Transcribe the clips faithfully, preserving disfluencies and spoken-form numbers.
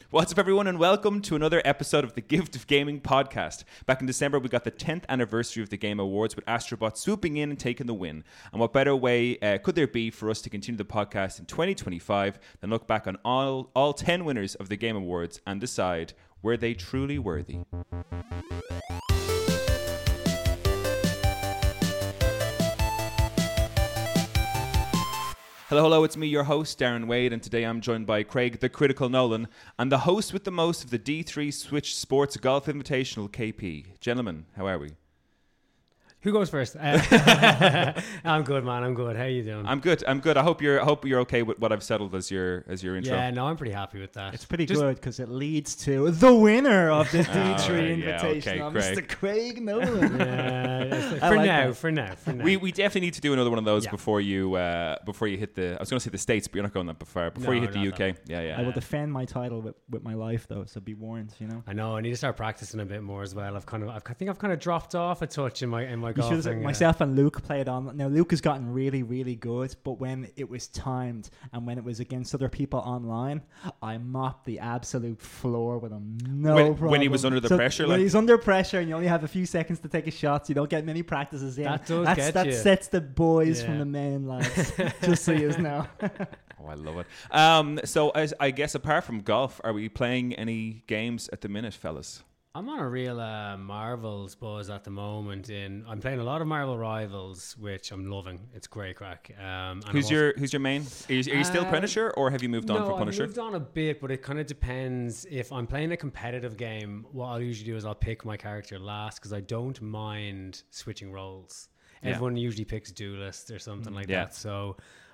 What's up, everyone, and welcome to another episode of the Gift of Gaming podcast. Back in December, we got the tenth anniversary of the Game Awards with Astrobot swooping in and taking the win. And what better way uh, could there be for us to continue the podcast in twenty twenty-five than look back on all, all ten winners of the Game Awards and decide, were they truly worthy? Hello, hello, it's me, your host, Darren Wade, and today I'm joined by Craig, the Critical Nolan, and the host with the most of the D three Switch Sports Golf Invitational, K P. Gentlemen, how are we? Who goes first? Uh, I'm good, man. I'm good. How you doing? I'm good. I'm good. I hope you're. I hope you're okay with what I've settled as your as your intro. Yeah, no, I'm pretty happy with that. It's pretty Just, good because it leads to the winner of the D three oh, invitation, yeah, okay, Mister Craig Nolan. Yeah, for like now, that. for now, for now. We we definitely need to do another one of those Yeah. before you uh, before you hit the. I was going to say the States, but you're not going that far. Before No, you hit the not U K. that. Yeah, yeah. I will defend my title with, with my life, though, so be warned. You know. I know. I need to start practicing a bit more as well. I've kind of, I've, I think I've kind of dropped off a touch in my in my You should golfing. have, uh, myself and Luke played on. Now Luke has gotten really, really good, but when it was timed and when it was against other people online, I mopped the absolute floor with him. No When- problem. when he was under the So pressure, when like- he's under pressure and you only have a few seconds to take a shot, so you don't get many practices in. That does That's, get that you. sets the boys Yeah. from the main lads. Just so you know. Oh, I love it. Um, so as, I guess apart from golf, are we playing any games at the minute, fellas? I'm on a real uh, Marvels buzz at the moment. In I'm playing a lot of Marvel Rivals, which I'm loving. It's great crack. Um, and Who's I'm your Who's your main? Are you, are you still Uh, Punisher, or have you moved on no, for Punisher? I've moved on a bit, but it kind of depends. If I'm playing a competitive game, what I'll usually do is I'll pick my character last because I don't mind switching roles. Yeah. Everyone usually picks duelist or something like Yeah. that. So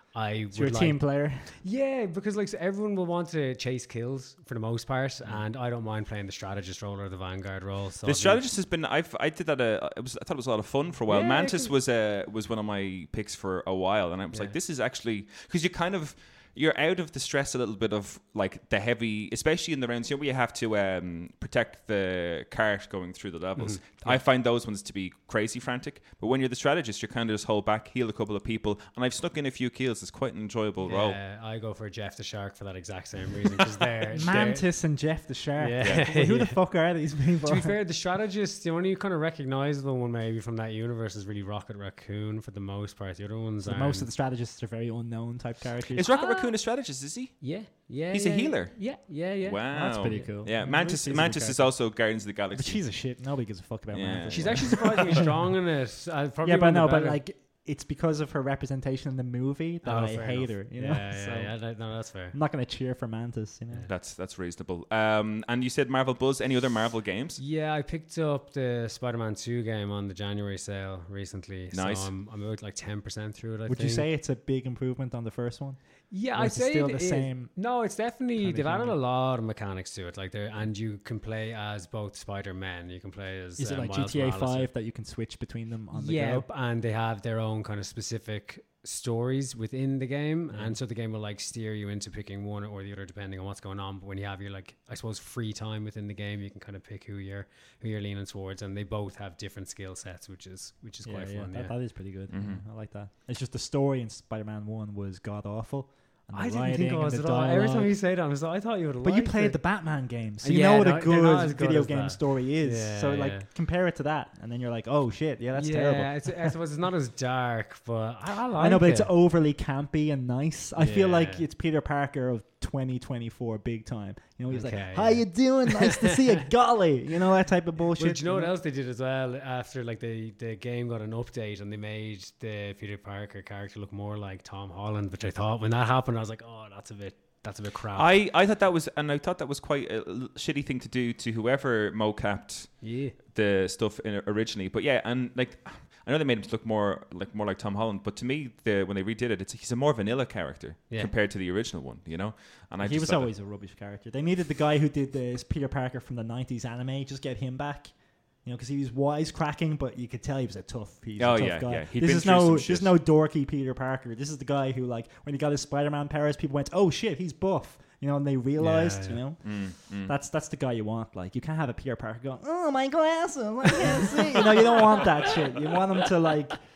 I So you're a would team like, player. yeah, because like so everyone will want to chase kills for the most part, Mm. and I don't mind playing the strategist role or the vanguard role. So The I've been- strategist has been. I've I did that. Uh, it was. I thought it was a lot of fun for a while. Yeah, Mantis 'cause- was uh, was one of my picks for a while, and I was Yeah. like, this is actually because you kind of you're out of the stress a little bit of like the heavy, especially in the rounds. You know, where you have to um, protect the cart going through the levels. Mm-hmm. I find those ones to be crazy frantic. But when you're the strategist, you kind of just hold back, heal a couple of people, and I've snuck in a few kills. It's quite an enjoyable role. Yeah, I go for Jeff the Shark for that exact same reason because they're they're- Mantis and Jeff the Shark. Yeah. Well, who the Yeah. fuck are these people? To be fair, the strategist, the only kind of recognizable one maybe from that universe is really Rocket Raccoon for the most part. The other ones So are most of the strategists are very unknown type characters. Is Rocket Ah. Raccoon a strategist? Is he? yeah, yeah. He's a yeah, healer? Yeah, yeah, yeah. Wow, That's pretty cool. Yeah, Yeah, Mantis. she's a good Mantis is character. also Guardians of the Galaxy. But she's a shit. Nobody gives a fuck about Yeah. Mantis. She's actually surprisingly strong in it. Uh, probably yeah, but one of no, the but better- like it's because of her representation in the movie that Oh, I fair hate enough. her. You yeah, know, yeah, so yeah, that- no, that's fair. I'm not gonna cheer for Mantis. You know, That's that's reasonable. Um, and you said Marvel Buzz. Any other Marvel games? Yeah, I picked up the Spider-Man two game on the January sale recently. Nice. So I'm, I'm about like ten percent through it, I would think. you say it's a big improvement on the first one? Yeah, Or I'd is it say still it the is. same No, it's definitely kind of they've added a humor? lot of mechanics to it. Like there, and you can play as both Spider-Men. You can play as Is it uh, like Miles G T A Morales. five that you can switch between them on the Yeah, go? and they have their own kind of specific stories within the game, Yeah. and so the game will like steer you into picking one or the other depending on what's going on. But when you have your like, I suppose, free time within the game, you can kind of pick who you're who you're leaning towards, and they both have different skill sets, which is which is Yeah, quite yeah, fun. that, Yeah. that is pretty good. Mhm. Yeah, I like that. It's just the story in Spider-Man one was god awful. And the I didn't writing think it and was the at all. Every time dialogue. you say that, I was like, I thought you would have. But you liked played it. the Batman game, so you Yeah, know what no, a they're not as good good video as game that. story is. Yeah, so like yeah. compare it to that, and then you're like, oh shit, yeah, that's yeah, terrible. It's, I suppose it's not as dark, but I, I like I know, but it. it's overly campy and nice. I feel like Yeah. it's Peter Parker of twenty twenty-four, big time. You know, he's Okay, like, "How yeah. you doing? Nice to see you, golly." You know, that type of bullshit. Well, do you know what else they did as well? After like the, the game got an update and they made the Peter Parker character look more like Tom Holland, which I thought when that happened, I was like, oh, that's a bit that's a bit crap. I, I thought that was, and I thought that was quite a l- shitty thing to do to whoever mocapped yeah. the stuff in originally. But yeah, and like I know they made him look more like more like Tom Holland, but to me, the when they redid it, it's he's a more vanilla character Yeah. compared to the original one, you know. And I he just was thought always a rubbish character. They needed the guy who did this Peter Parker from the nineties anime. Just get him back. You know, because he was wisecracking, but you could tell he was a tough, he's Oh, a tough yeah, guy. yeah. He'd This been is through no, some this shit. is no dorky Peter Parker. This is the guy who, like, when he got his Spider-Man powers, people went, "Oh shit, he's buff." You know, and they realized, Yeah, you yeah. know, Mm, mm. that's that's the guy you want. Like, you can't have a Peter Parker going, "Oh, my glasses, I can't see." You know, you don't want that shit. You want him to like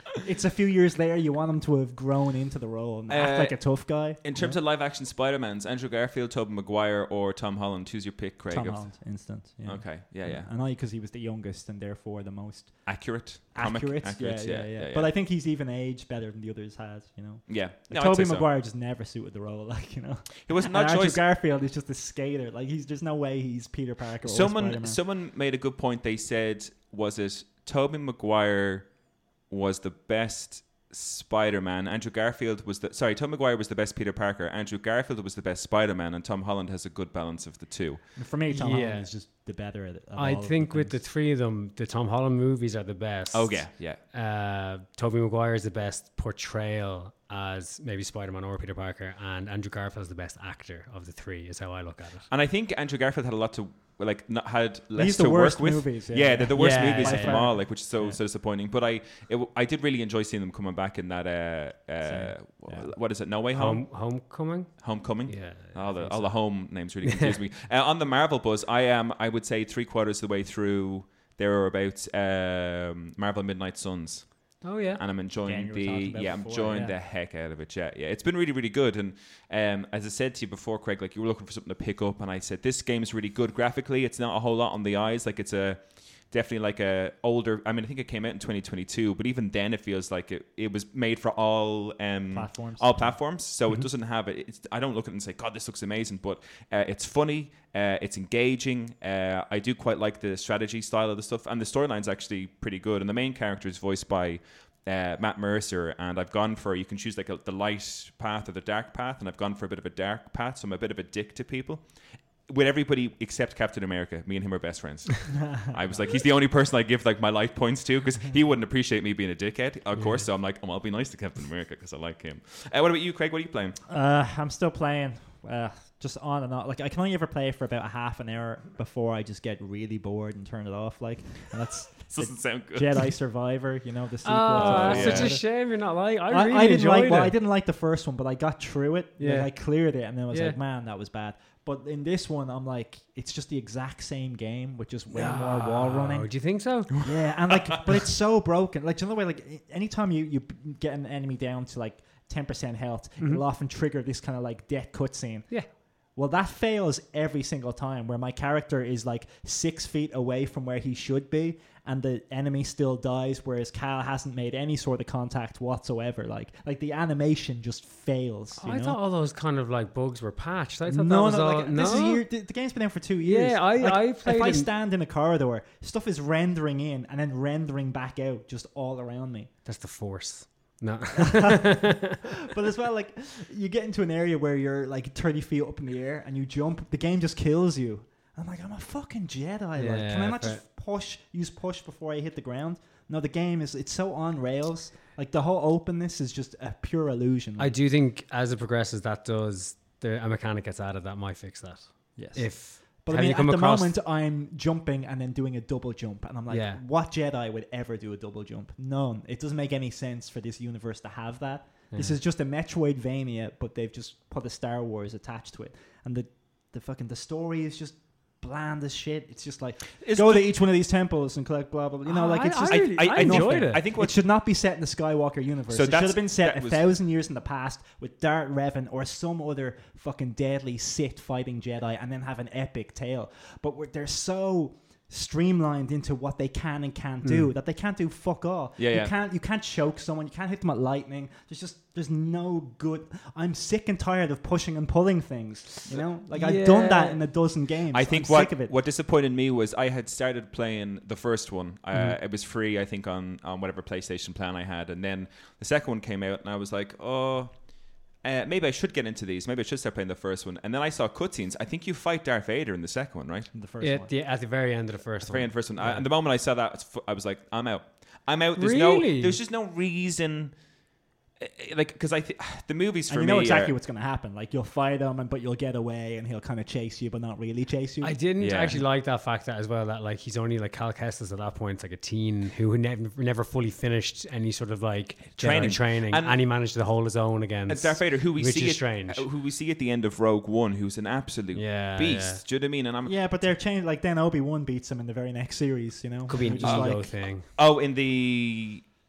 it's a few years later. You want him to have grown into the role and act Uh, like a tough guy. In terms of live action Spider-Mans, Andrew Garfield, Tobey Maguire, or Tom Holland, who's your pick, Craig? Tom of- Holland, instant. Yeah. Okay, yeah, yeah. I know because he was the youngest and therefore the most Accurate, comic, accurate. accurate, yeah, yeah, yeah, But I think he's even aged better than the others had. You know, yeah. like No, I'd Tobey say so. Maguire just never suited the role. Like you know, It was and not Andrew choice. Garfield is just a skater. Like he's there's no way he's Peter Parker. Or Someone, Spider-Man. someone made a good point. They said, was it Tobey Maguire was the best Spider-Man? Andrew Garfield was the sorry. Tobey Maguire was the best Peter Parker. Andrew Garfield was the best Spider-Man, and Tom Holland has a good balance of the two. For me, Tom Yeah. Holland is just the better at it. of I all of think with the things. three of them, the Tom Holland movies are the best. Oh yeah, yeah. Uh, Tobey Maguire is the best portrayal as maybe Spider-Man or Peter Parker, and Andrew Garfield is the best actor of the three. Is how I look at it. And I think Andrew Garfield had a lot to like not had less He's to the worst work with. movies, yeah. yeah, they're the worst Yeah, movies yeah, of them yeah. all, like which is so Yeah. so disappointing. But I it, w- I did really enjoy seeing them coming back in that uh, uh Same. Yeah. what is it? No Way Home, Home, Homecoming. Homecoming. Yeah. All I the think all so. the home names really confuse me. Uh, on the Marvel buzz, I am I would say three quarters of the way through. There are about um, Marvel Midnight Suns. Oh yeah. And I'm enjoying Again, you were the talking about yeah, I'm before, enjoying yeah. the heck out of it. Yeah, yeah, it's been really, really good. And um, as I said to you before, Craig, like you were looking for something to pick up, and I said this game is really good graphically. It's not a whole lot on the eyes. Like it's a definitely like a older. I mean, I think it came out in twenty twenty-two, but even then, it feels like it, it was made for all um, Platforms. all platforms. So Mm-hmm. it doesn't have it. It's, I don't look at it and say, God, this looks amazing. But uh, it's funny. Uh, it's engaging. Uh, I do quite like the strategy style of the stuff, and the storyline's actually pretty good. And the main character is voiced by uh, Matt Mercer, and I've gone for you can choose like a, the light path or the dark path, and I've gone for a bit of a dark path, so I'm a bit of a dick to people. With everybody except Captain America, me and him are best friends. I was like, he's the only person I give like my life points to because he wouldn't appreciate me being a dickhead, of course. So I'm like, oh, I'll be nice to Captain America because I like him. Uh, what about you, Craig? What are you playing? Uh, I'm still playing. Uh, just on and on. Like I can only ever play for about a half an hour before I just get really bored and turn it off. Like, and that's This doesn't sound good. Jedi Survivor. You know the sequel. Oh, to yeah. such a shame you're not like. I I, really I didn't enjoyed like. it. Well, I didn't like the first one, but I got through it. Yeah. Like, I cleared it, and then I was Yeah. like, man, that was bad. But in this one, I'm like, it's just the exact same game with just way more wall running. Oh, do you think so? Yeah, and like, but it's so broken. Like, do you know the way? Like, anytime you you get an enemy down to like ten percent health, it'll often trigger this kind of like death cutscene. Yeah. Well, that fails every single time. Where my character is like six feet away from where he should be, and the enemy still dies, whereas Cal hasn't made any sort of contact whatsoever. Like, like the animation just fails. You I know? thought all those kind of like bugs were patched. I thought no, that was no, all. like, no, this is year, the, the game's been out for two years. Yeah, I- Like, I played If I in- stand in a corridor, stuff is rendering in and then rendering back out just all around me. that's the force. No. But as well, like you get into an area where you're like thirty feet up in the air and you jump, the game just kills you. I'm like, I'm a fucking Jedi. like, can I Yeah, not fair. just push, use push before I hit the ground? No, the game is it's so on rails. Like the whole openness is just a pure illusion. I do think as it progresses, that does the a mechanic gets added that might fix that. yes. If But have I mean, you at come the across- moment, I'm jumping and then doing a double jump, and I'm like, Yeah. what Jedi would ever do a double jump? None. It doesn't make any sense for this universe to have that. This Yeah. is just a Metroidvania, but they've just put a Star Wars attached to it, and the the fucking the story is just bland as shit. It's just like It's go to good- each one of these temples and collect blah blah blah. You know, Oh, like I- it's just I I, really- I, I I enjoyed nothing. it. I think it what should not be set in the Skywalker universe. So it should that's- have been set that a was- thousand years in the past with Darth Revan or some other fucking deadly Sith fighting Jedi, and then have an epic tale. But we're, they're so streamlined into what they can and can't do that they can't do fuck all. Yeah, you yeah. can't you can't choke someone. You can't hit them at lightning. There's just there's no good. I'm sick and tired of pushing and pulling things. You know, like I've done that Yeah. in a dozen games. I think I'm what sick of it. what disappointed me was I had started playing the first one. Uh, Mhm. It was free, I think, on on whatever PlayStation plan I had, and then the second one came out, and I was like, oh. Uh, maybe I should get into these. Maybe I should start playing the first one. And then I saw cutscenes. I think you fight Darth Vader in the second one, right? In the first yeah, one. the, at the very end of the first The very one. end first one. I, Yeah. and the moment I saw that, it's fu- I was like, I'm out. I'm out. There's Really? no. There's just no reason. uh, Like, because I think the movies for And you me. know exactly are- what's going to happen. Like you'll fight him, and but you'll get away, and he'll kind of chase you, but not really chase you. I didn't Yeah. actually like that fact that as well that like he's only like Cal Kestis at that point, like a teen who never never fully finished any sort of like Training. Jedi training, And- and, he managed to hold his own against It's Darth Vader, who we which see is at, strange. uh, who we see at the end of Rogue One, who's an absolute Yeah, beast. Do you know what I mean? And I'm yeah, but they're changed. Like then Obi Wan beats him in the very next series. You know, Could be an They're just ego like- thing. oh, in the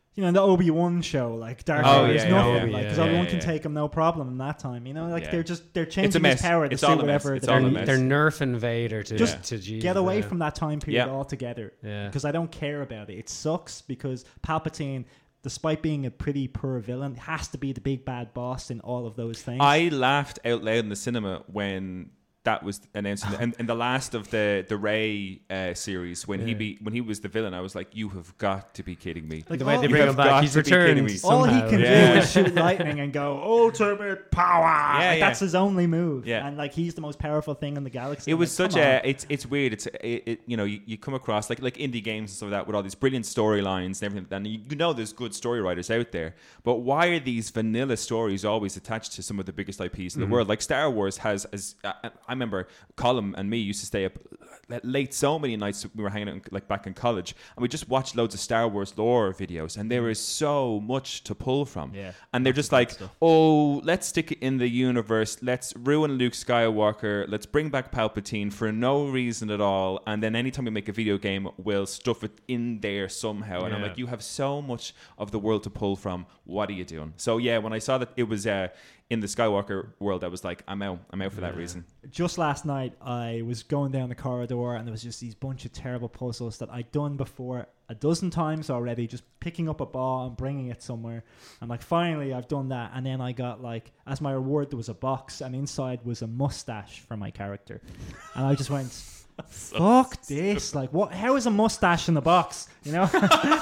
you know, the Obi-Wan show, like Darth Oh, Vader is yeah, nothing, yeah, like yeah, because yeah, Obi-Wan yeah, can yeah. take him no problem in that time. You know, like Yeah. they're just they're It's a changing mess. his power to It's suit all a mess. whatever. It's they're all a They're, mess. they're nerfing Vader to Just to Jesus, get away yeah. from that time period Yeah. altogether. Yeah. Because I don't care about it. It sucks because Palpatine, despite being a pretty poor villain, has to be the big bad boss in all of those things. I laughed out loud in the cinema when that was announced in the, in, in the last of the the Rey uh, series when he Yeah. be when he was the villain. I was like, you have got to be kidding me. Like, The way all- they You bring have him back, got he's to be kidding returned me. all he somehow. can Yeah. do is shoot lightning and go ultimate power. Yeah, Like, yeah. that's his only move. Yeah. And like he's the most powerful thing in the galaxy. It I'm was like, such come a on. it's it's weird. It's it, it you know you, you come across like like indie games and stuff like that with all these brilliant storylines and everything. And you, you know there's good story writers out there, but why are these vanilla stories always attached to some of the biggest I Ps in Mm-hmm. the world? Like Star Wars has as uh, I remember Colin and me used to stay up late so many nights we were hanging out like back in college and we just watched loads of Star Wars lore videos and there is so much to pull from. Yeah. And they're just like, oh, let's stick it in the universe. Let's ruin Luke Skywalker. Let's bring back Palpatine for no reason at all. And then anytime we make a video game, we'll stuff it in there somehow. And I'm Yeah. like, you have so much of the world to pull from. What are you doing? So yeah, when I saw that it was uh, in the Skywalker world, I was like, I'm out. I'm out for that reason. Just last night, I was going down the corridor and there was just these bunch of terrible puzzles that I'd done before a dozen times already, just picking up a ball and bringing it somewhere. And like, finally, I've done that. And then I got like, as my reward, there was a box and inside was a mustache for my character. And I just went, fuck this. Like, what? How is a mustache in the box? You know?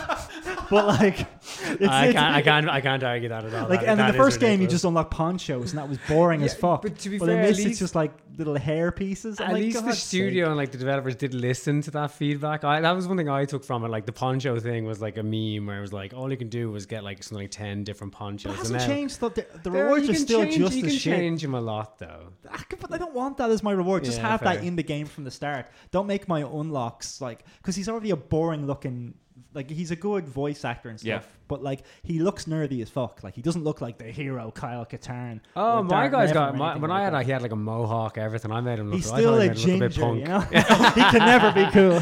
But like, it's, I it's- can't, I can't, I can't argue that at all. like, That- and in that the is first game, you ridiculous. just unlock ponchos, and that was boring as Yeah, fuck. but to be in fair, at this, it's least- just like little hair pieces. I'm At like, least the "God's studio sake." and like the developers did listen to that feedback. I, that was one thing I took from it. Like the poncho thing was like a meme where it was like all you can do was get like something like ten different ponchos. But it and hasn't now- changed. The, the, the There, rewards you are can still change, just you as can shit. change them a lot though. I can- But I don't want that as my reward. Just Yeah, have fair. that in the game from the start. Don't make my unlocks like because he's already a boring looking. Like he's a good voice actor and stuff, Yeah. but like he looks nerdy as fuck. Like he doesn't look like the hero Kyle Katarn. Oh, or my Darth guy's Revan got or my, anything when like I had that. like, he had like a mohawk, everything. I made him look. He's I still thought I a made him look ginger, bit you punk. know. He can never be cool.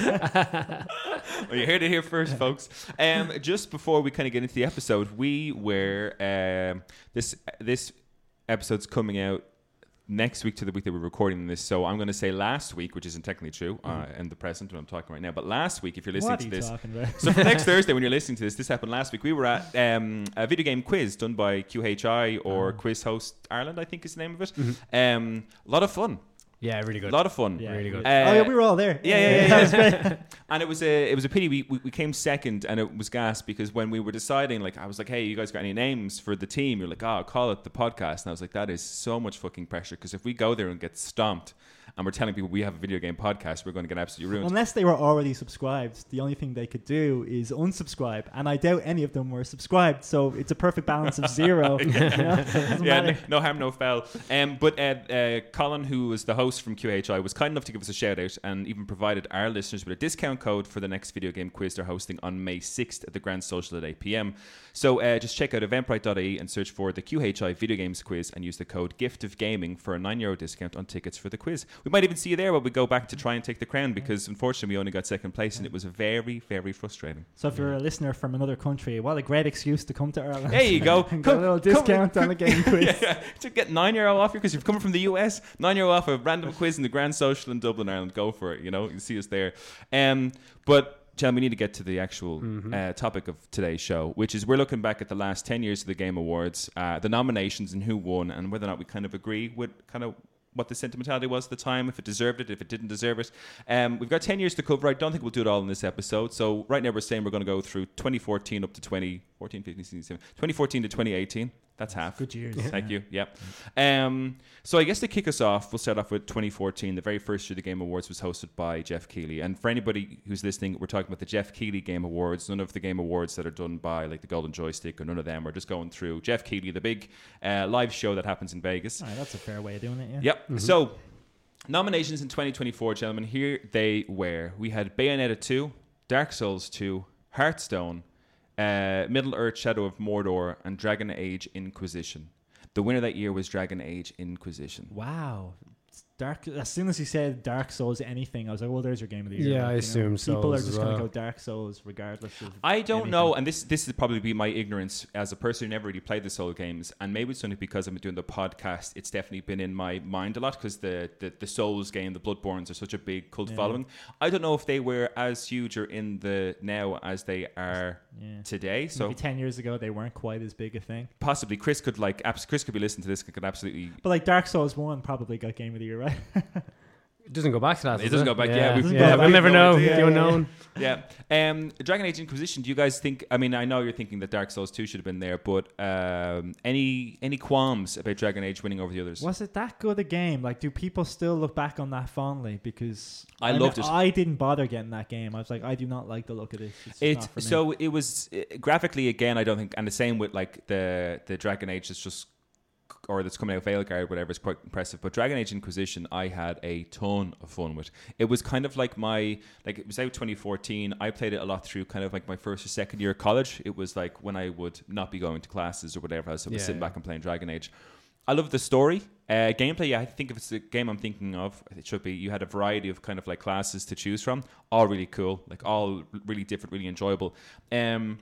Well, you heard it here first, folks. Um, just before we kind of get into the episode, we were um, this this episode's coming out next week to the week that we're recording this. So I'm going to say last week, which isn't technically true, uh, in the present when I'm talking right now. But last week, if you're listening What are to you this, talking about? so for next Thursday when you're listening to this, this happened last week. We were at um, a video game quiz done by Q H I or Quiz Host Ireland, I think is the name of it. Um, a lot of fun. Yeah, really A good. lot of fun. Yeah. Really good. Uh, Oh yeah, we were all there. Yeah, yeah, yeah, That was yeah. great. And it was a it was a pity we, we we came second, and it was gas because when we were deciding, like I was like, hey, you guys got any names for the team? You're like, oh, call it the podcast, and I was like, that is so much fucking pressure because if we go there and get stomped, and we're telling people we have a video game podcast, we're going to get absolutely ruined. Unless they were already subscribed, the only thing they could do is unsubscribe, and I doubt any of them were subscribed. So it's a perfect balance of zero. You know? Doesn't yeah, matter. no, no harm, no foul. Um, but uh, uh, Colin, who was the host from Q H I, was kind enough to give us a shout out and even provided our listeners with a discount code for the next video game quiz they're hosting on May sixth at the Grand Social at eight p.m. So uh, just check out eventbrite dot I E and search for the Q H I Video Games Quiz and use the code Gift of Gaming for a nine euro discount on tickets for the quiz. We might even see you there while we go back to try and take the crown because unfortunately we only got second place and it was very, very frustrating. So if you're a listener from another country, what a great excuse to come to Ireland. There you go. And get a little discount on a game quiz. Yeah, yeah. To get nine euro off you because you're coming from the U S, nine euro off a random quiz in the Grand Social in Dublin, Ireland. Go for it. You know, you see us there. Um, but. John, we need to get to the actual Mm-hmm. uh, topic of today's show, which is we're looking back at the last ten years of the Game Awards, uh, the nominations and who won, and whether or not we kind of agree with kind of what the sentimentality was at the time, if it deserved it, if it didn't deserve it. Um, we've got ten years to cover. I don't think we'll do it all in this episode. So right now we're saying we're going to go through twenty fourteen up to twenty fourteen, fifteen, sixteen, seventeen, twenty fourteen to twenty eighteen. That's half. Good years. Thank you. Yep. Um, so I guess to kick us off, we'll start off with twenty fourteen. The very first year the Game Awards was hosted by Jeff Keighley. And for anybody who's listening, we're talking about the Jeff Keighley Game Awards. None of the Game Awards that are done by like the Golden Joystick or none of them. We're just going through Jeff Keighley, the big uh, live show that happens in Vegas. All right, that's a fair way of doing it. Yeah. Yep. So nominations in twenty twenty-four, gentlemen. Here they were. We had Bayonetta two, Dark Souls two, Hearthstone, uh, Middle Earth: Shadow of Mordor, and Dragon Age Inquisition. The winner that year was Dragon Age Inquisition. Wow. Dark. As soon as he said Dark Souls anything, I was like, well, there's your game of the year. Yeah, like, I you know? assume people Souls are as just going to well. go Dark Souls regardless of. I don't anything. know, and this this would probably be my ignorance as a person who never really played the Soul games, and maybe it's only because I'm doing the podcast. It's definitely been in my mind a lot because the, the the Souls game, the Bloodborns, are such a big cult Yeah. following. I don't know if they were as huge or in the now as they are Yeah. today. So Maybe ten years ago they weren't quite as big a thing. possibly Chris could like abs- Chris could be listening to this and could absolutely. But like Dark Souls one probably got game of the year, right? It doesn't go back to that. It does doesn't go back, yeah, we've- yeah, we've we'll never no know. idea. The Yeah, unknown. Yeah. Um, Dragon Age Inquisition, do you guys think, I mean, I know you're thinking that Dark Souls two should have been there, but um, any any qualms about Dragon Age winning over the others? Was it that good a game? Like, do people still look back on that fondly? Because I know- loved it. I didn't bother getting that game. I was like, I do not like the look of this. It's just It not for me. so it was uh, graphically again. I don't think, and the same with like the the Dragon Age that's just or that's coming out Veilguard, whatever, is quite impressive. But Dragon Age Inquisition, I had a ton of fun with. It was kind of like my like it was out twenty fourteen. I played it a lot through kind of like my first or second year of college. It was like when I would not be going to classes or whatever. I was Yeah, sitting yeah. back and playing Dragon Age. I love the story. Uh, gameplay, yeah, I think if it's the game I'm thinking of, it should be. You had a variety of kind of like classes to choose from, all really cool, like all really different, really enjoyable. Um,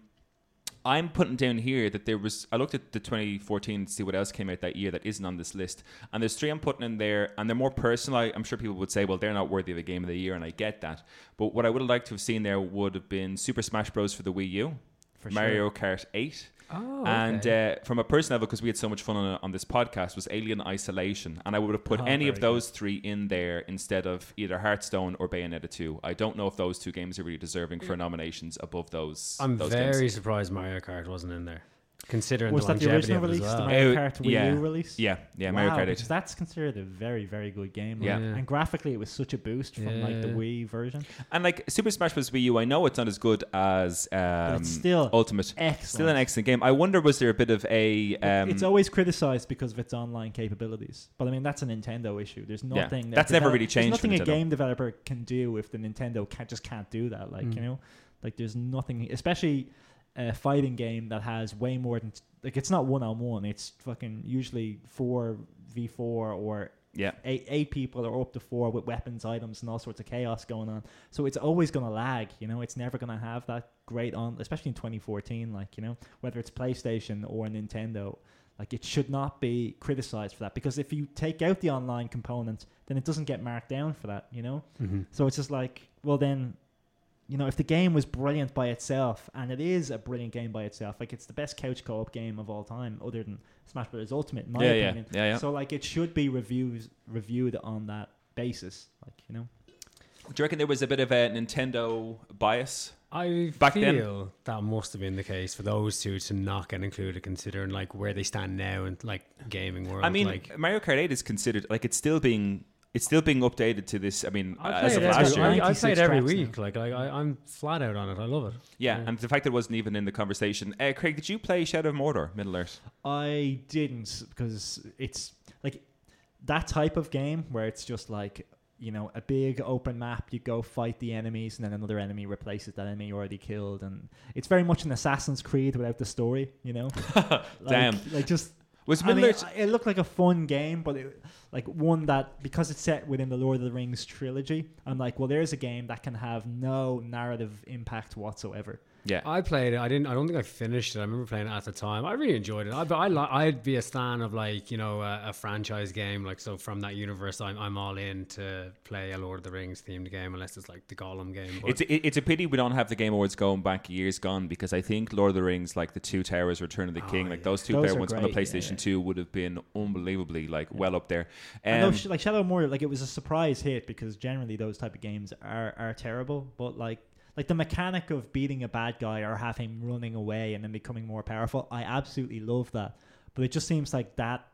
I'm putting down here that there was, I looked at the twenty fourteen to see what else came out that year that isn't on this list. And there's three I'm putting in there, and they're more personal. I, I'm sure people would say, well, they're not worthy of a game of the year, and I get that. But what I would have liked to have seen there would have been Super Smash Bros. For the Wii U, For Mario Kart eight. Oh, And okay. uh, from a personal level, because we had so much fun on, on this podcast, was Alien Isolation. And I would have put Oh, any of very those three in there instead of either Hearthstone or Bayonetta two. I don't know if those two games are really deserving for nominations above those. I'm those very games. surprised Mario Kart wasn't in there, considering Was the that the longevity original of it as release? well. The Mario Uh, Kart Wii yeah. U release? Yeah, yeah, wow, Mario Kart because eight. that's considered a very, very good game. Like, Yeah. Yeah. And graphically, it was such a boost from like the Yeah. Wii version. And like Super Smash Bros. Wii U, I know it's not as good as um, it's still Ultimate. Excellent. Still an excellent game. I wonder, was there a bit of a. Um, it's always criticized because of its online capabilities, but I mean that's a Nintendo issue. There's Yeah. nothing that That's never develop- really changed There's for nothing a Nintendo. game developer can do if the Nintendo can't just can't do that. Like Mm. you know, like there's nothing, especially a fighting game that has way more than like it's not one on one. It's fucking usually four v four or yeah. eight eight people or up to four with weapons, items, and all sorts of chaos going on. So it's always gonna lag. You know, it's never gonna have that great on, especially in twenty fourteen. Like you know, whether it's PlayStation or Nintendo. Like it should not be criticized for that because if you take out the online component, then it doesn't get marked down for that, you know? Mm-hmm. So it's just like, well then, you know, if the game was brilliant by itself, and it is a brilliant game by itself, like it's the best couch co-op game of all time other than Smash Bros. Ultimate, in my Yeah, yeah, opinion. yeah, yeah. So like it should be reviews reviewed on that basis, like, you know? Do you reckon there was a bit of a Nintendo bias? I Back then- feel that must have been the case for those two to not get included, considering like where they stand now in like gaming world. I mean, like, Mario Kart eight is considered like it's still being it's still being updated to this. I mean, I as play of it last every, year, I, I play ninety-six it every tracks week. Like, I, I, I'm flat out on it. I love it. yeah, Yeah. and the fact that it wasn't even in the conversation. Uh, Craig, did you play Shadow of Mordor, Middle Earth? I didn't because it's like that type of game where it's just like, you know, a big open map, you go fight the enemies and then another enemy replaces that enemy you already killed, and it's very much an Assassin's Creed without the story, you know. like, Damn. like just Was I Middle mean, Earth? it looked like a fun game, but it, like one that, because it's set within the Lord of the Rings trilogy, I'm like, well, there's a game that can have no narrative impact whatsoever. Yeah, I played it. I didn't. I don't think I finished it. I remember playing it at the time. I really enjoyed it. I, but I, li- I'd be a stan of like you know a, a franchise game. Like so from that universe, I'm I'm all in to play a Lord of the Rings themed game, unless it's like the Gollum game. But it's it, it's a pity we don't have the Game Awards going back years gone, because I think Lord of the Rings, like the Two Towers, Return of the Oh, King, like yeah. those two Those player are ones on the great, yeah, PlayStation yeah. two would have been unbelievably like well up there. I know, Um, sh- like Shadow of Mordor, like it was a surprise hit because generally those type of games are, are terrible. But like like the mechanic of beating a bad guy or have him running away and then becoming more powerful, I absolutely love that. But it just seems like that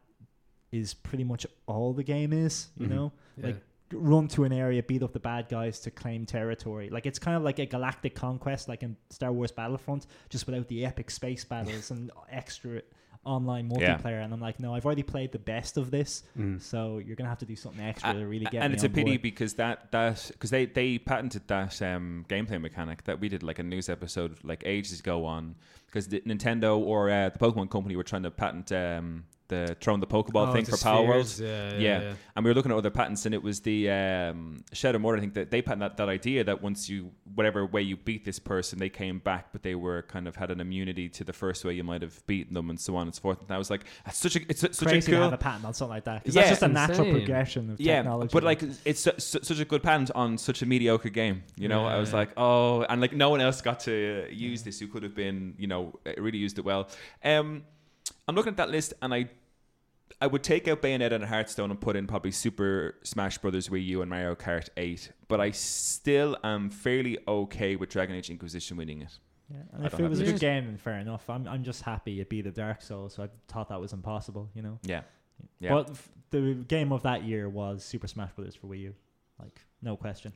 is pretty much all the game is, you Mhm. know, yeah. like run to an area, beat up the bad guys to claim territory. Like it's kind of like a galactic conquest, like in Star Wars Battlefront, just without the epic space battles and extra online Yeah. multiplayer. And I'm like, no, I've already played the best of this. Mm. So you're gonna have to do something extra to really get and me it's a on pity board. because that that because they they patented that um, gameplay mechanic that we did like a news episode like ages ago on, because the Nintendo or uh, the Pokemon company were trying to patent um, the throwing the Pokeball Oh, thing the for Power World. spheres, Yeah, yeah, Yeah. yeah. And we were looking at other patents, and it was the um, Shadow Mordor. I think that they patented that, that idea that once you, whatever way you beat this person, they came back, but they were kind of had an immunity to the first way you might have beaten them, and so on and so forth. And I was like, that's such a, it's such Crazy a to cool, have a patent on something like that. 'Cause Yeah. that's just a natural Insane. progression of yeah, technology. but like it's su- su- such a good patent on such a mediocre game. You know, Yeah, I was yeah. like, oh, and like no one else got to uh, use this who could have been, you know, uh, really used it well. Um, I'm looking at that list, and I. I would take out Bayonetta and Hearthstone and put in probably Super Smash Bros. Wii U and Mario Kart eight, but I still am fairly okay with Dragon Age Inquisition winning it. Yeah, and I if don't it have was a to good choose. game, then fair enough. I'm I'm just happy it beat the Dark Souls, so I thought that was impossible, you know. Yeah, yeah. But f- the game of that year was Super Smash Bros. For Wii U, like no question.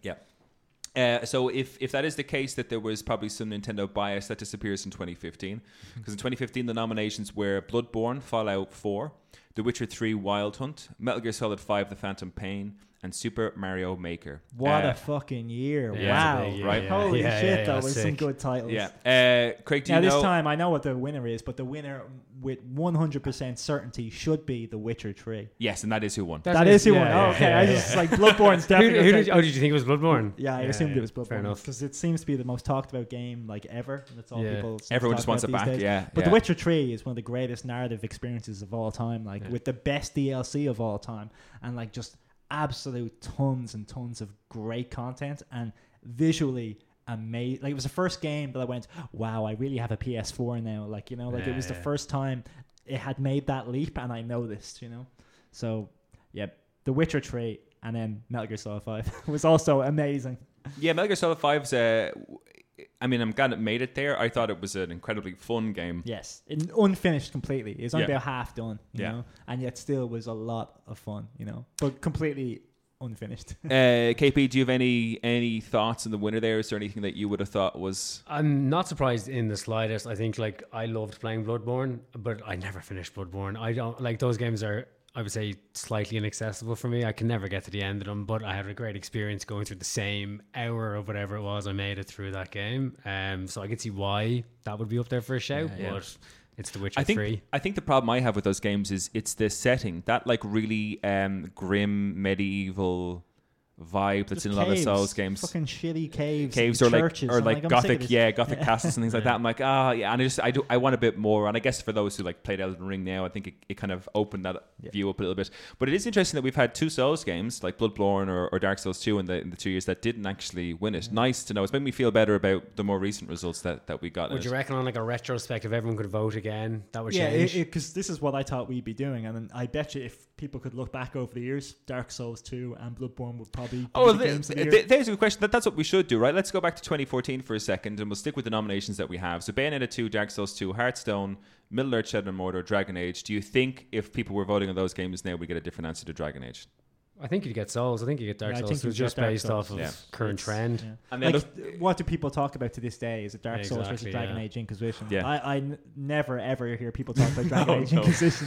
Uh, so if, if that is the case, that there was probably some Nintendo bias that disappears in twenty fifteen, because in twenty fifteen the nominations were Bloodborne, Fallout four, The Witcher three, Wild Hunt, Metal Gear Solid five, The Phantom Pain, and Super Mario Maker. What Uh, a fucking year! Yeah, Wow, it's a big right? year, Holy yeah, shit, yeah, that yeah, was some sick. good titles. Yeah, uh, Craig, do Now you this know? time I know what the winner is, but the winner with one hundred percent certainty should be The Witcher three. Yes, and that is who won. That's That it. is who Yeah, won. yeah, Oh, okay, yeah, I yeah. just like Bloodborne's Who, definitely. who gonna did, take- oh, did you think it was Bloodborne? Yeah, I Yeah, assumed yeah. it was Bloodborne Fair enough. because it seems to be the most talked about game like ever. And that's all Yeah. people. seem to Everyone talk just wants it about back. these days. Yeah, But yeah. The Witcher three is one of the greatest narrative experiences of all time, like Yeah. with the best D L C of all time, and like just absolute tons and tons of great content and visually amazing. Like it was the first game that I went, wow, I really have a P S four now. Like, you know, like it Yeah, was the yeah. first time it had made that leap, and I noticed, you know. So, yeah, The Witcher three and then Metal Gear Solid five was also amazing. Yeah, Metal Gear Solid five's. Uh, I mean, I'm glad it made it there. I thought it was an incredibly fun game. Yes, it, unfinished completely. It was only Yeah. about half done, you Yeah. know, and yet still was a lot of fun, you know, but completely unfinished. Uh, K P, do you have any any thoughts on the winner there? Is there anything that you would have thought was? I'm not surprised in the slightest. I think like I loved playing Bloodborne, but I never finished Bloodborne. I don't like those games are, I would say, slightly inaccessible for me. I can never get to the end of them, but I had a great experience going through the same hour of whatever it was. I made it through that game. Um, so I can see why that would be up there for a shout, Yeah, yeah. but it's The Witcher I think three. I think the problem I have with those games is it's the setting, that like really um, grim medieval vibe that's Just in a lot of caves, Souls games. fucking shitty caves, Caves and or like churches. or I'm like I'm sick of gothic, this. yeah, gothic Yeah. castles and things like that. I'm like, ah, yeah, and I just I do I want a bit more. And I guess for those who like played Elden Ring now, I think it, it kind of opened that Yeah. view up a little bit. But it is interesting that we've had two Souls games like Bloodborne or, or Dark Souls two in the in the two years that didn't actually win it. Nice to know. It's made me feel better about the more recent results that, that we got. in Would you it. reckon on like a retrospective, everyone could vote again? That would Yeah, change. because this is what I thought we'd be doing, and then I bet you if people could look back over the years, Dark Souls two and Bloodborne would probably be Oh, the th- games of the year. th- there's a good question. That, that's what we should do, right? Let's go back to twenty fourteen for a second, and we'll stick with the nominations that we have. So Bayonetta two, Dark Souls two, Hearthstone, Middle Earth, Shadow and Mordor, Dragon Age. Do you think if people were voting on those games now, we get a different answer to Dragon Age? I think you get Souls. I think you get Dark Yeah, I Souls. think It was you'd get just Dark based Souls. off of Yeah. current It's- trend. yeah. And then Like, look- what do people talk about to this day? Is it Dark Yeah, Souls versus exactly, Dragon yeah. Age Inquisition? Yeah. I, I n- never ever hear people talk about Dragon No, Age no. Inquisition.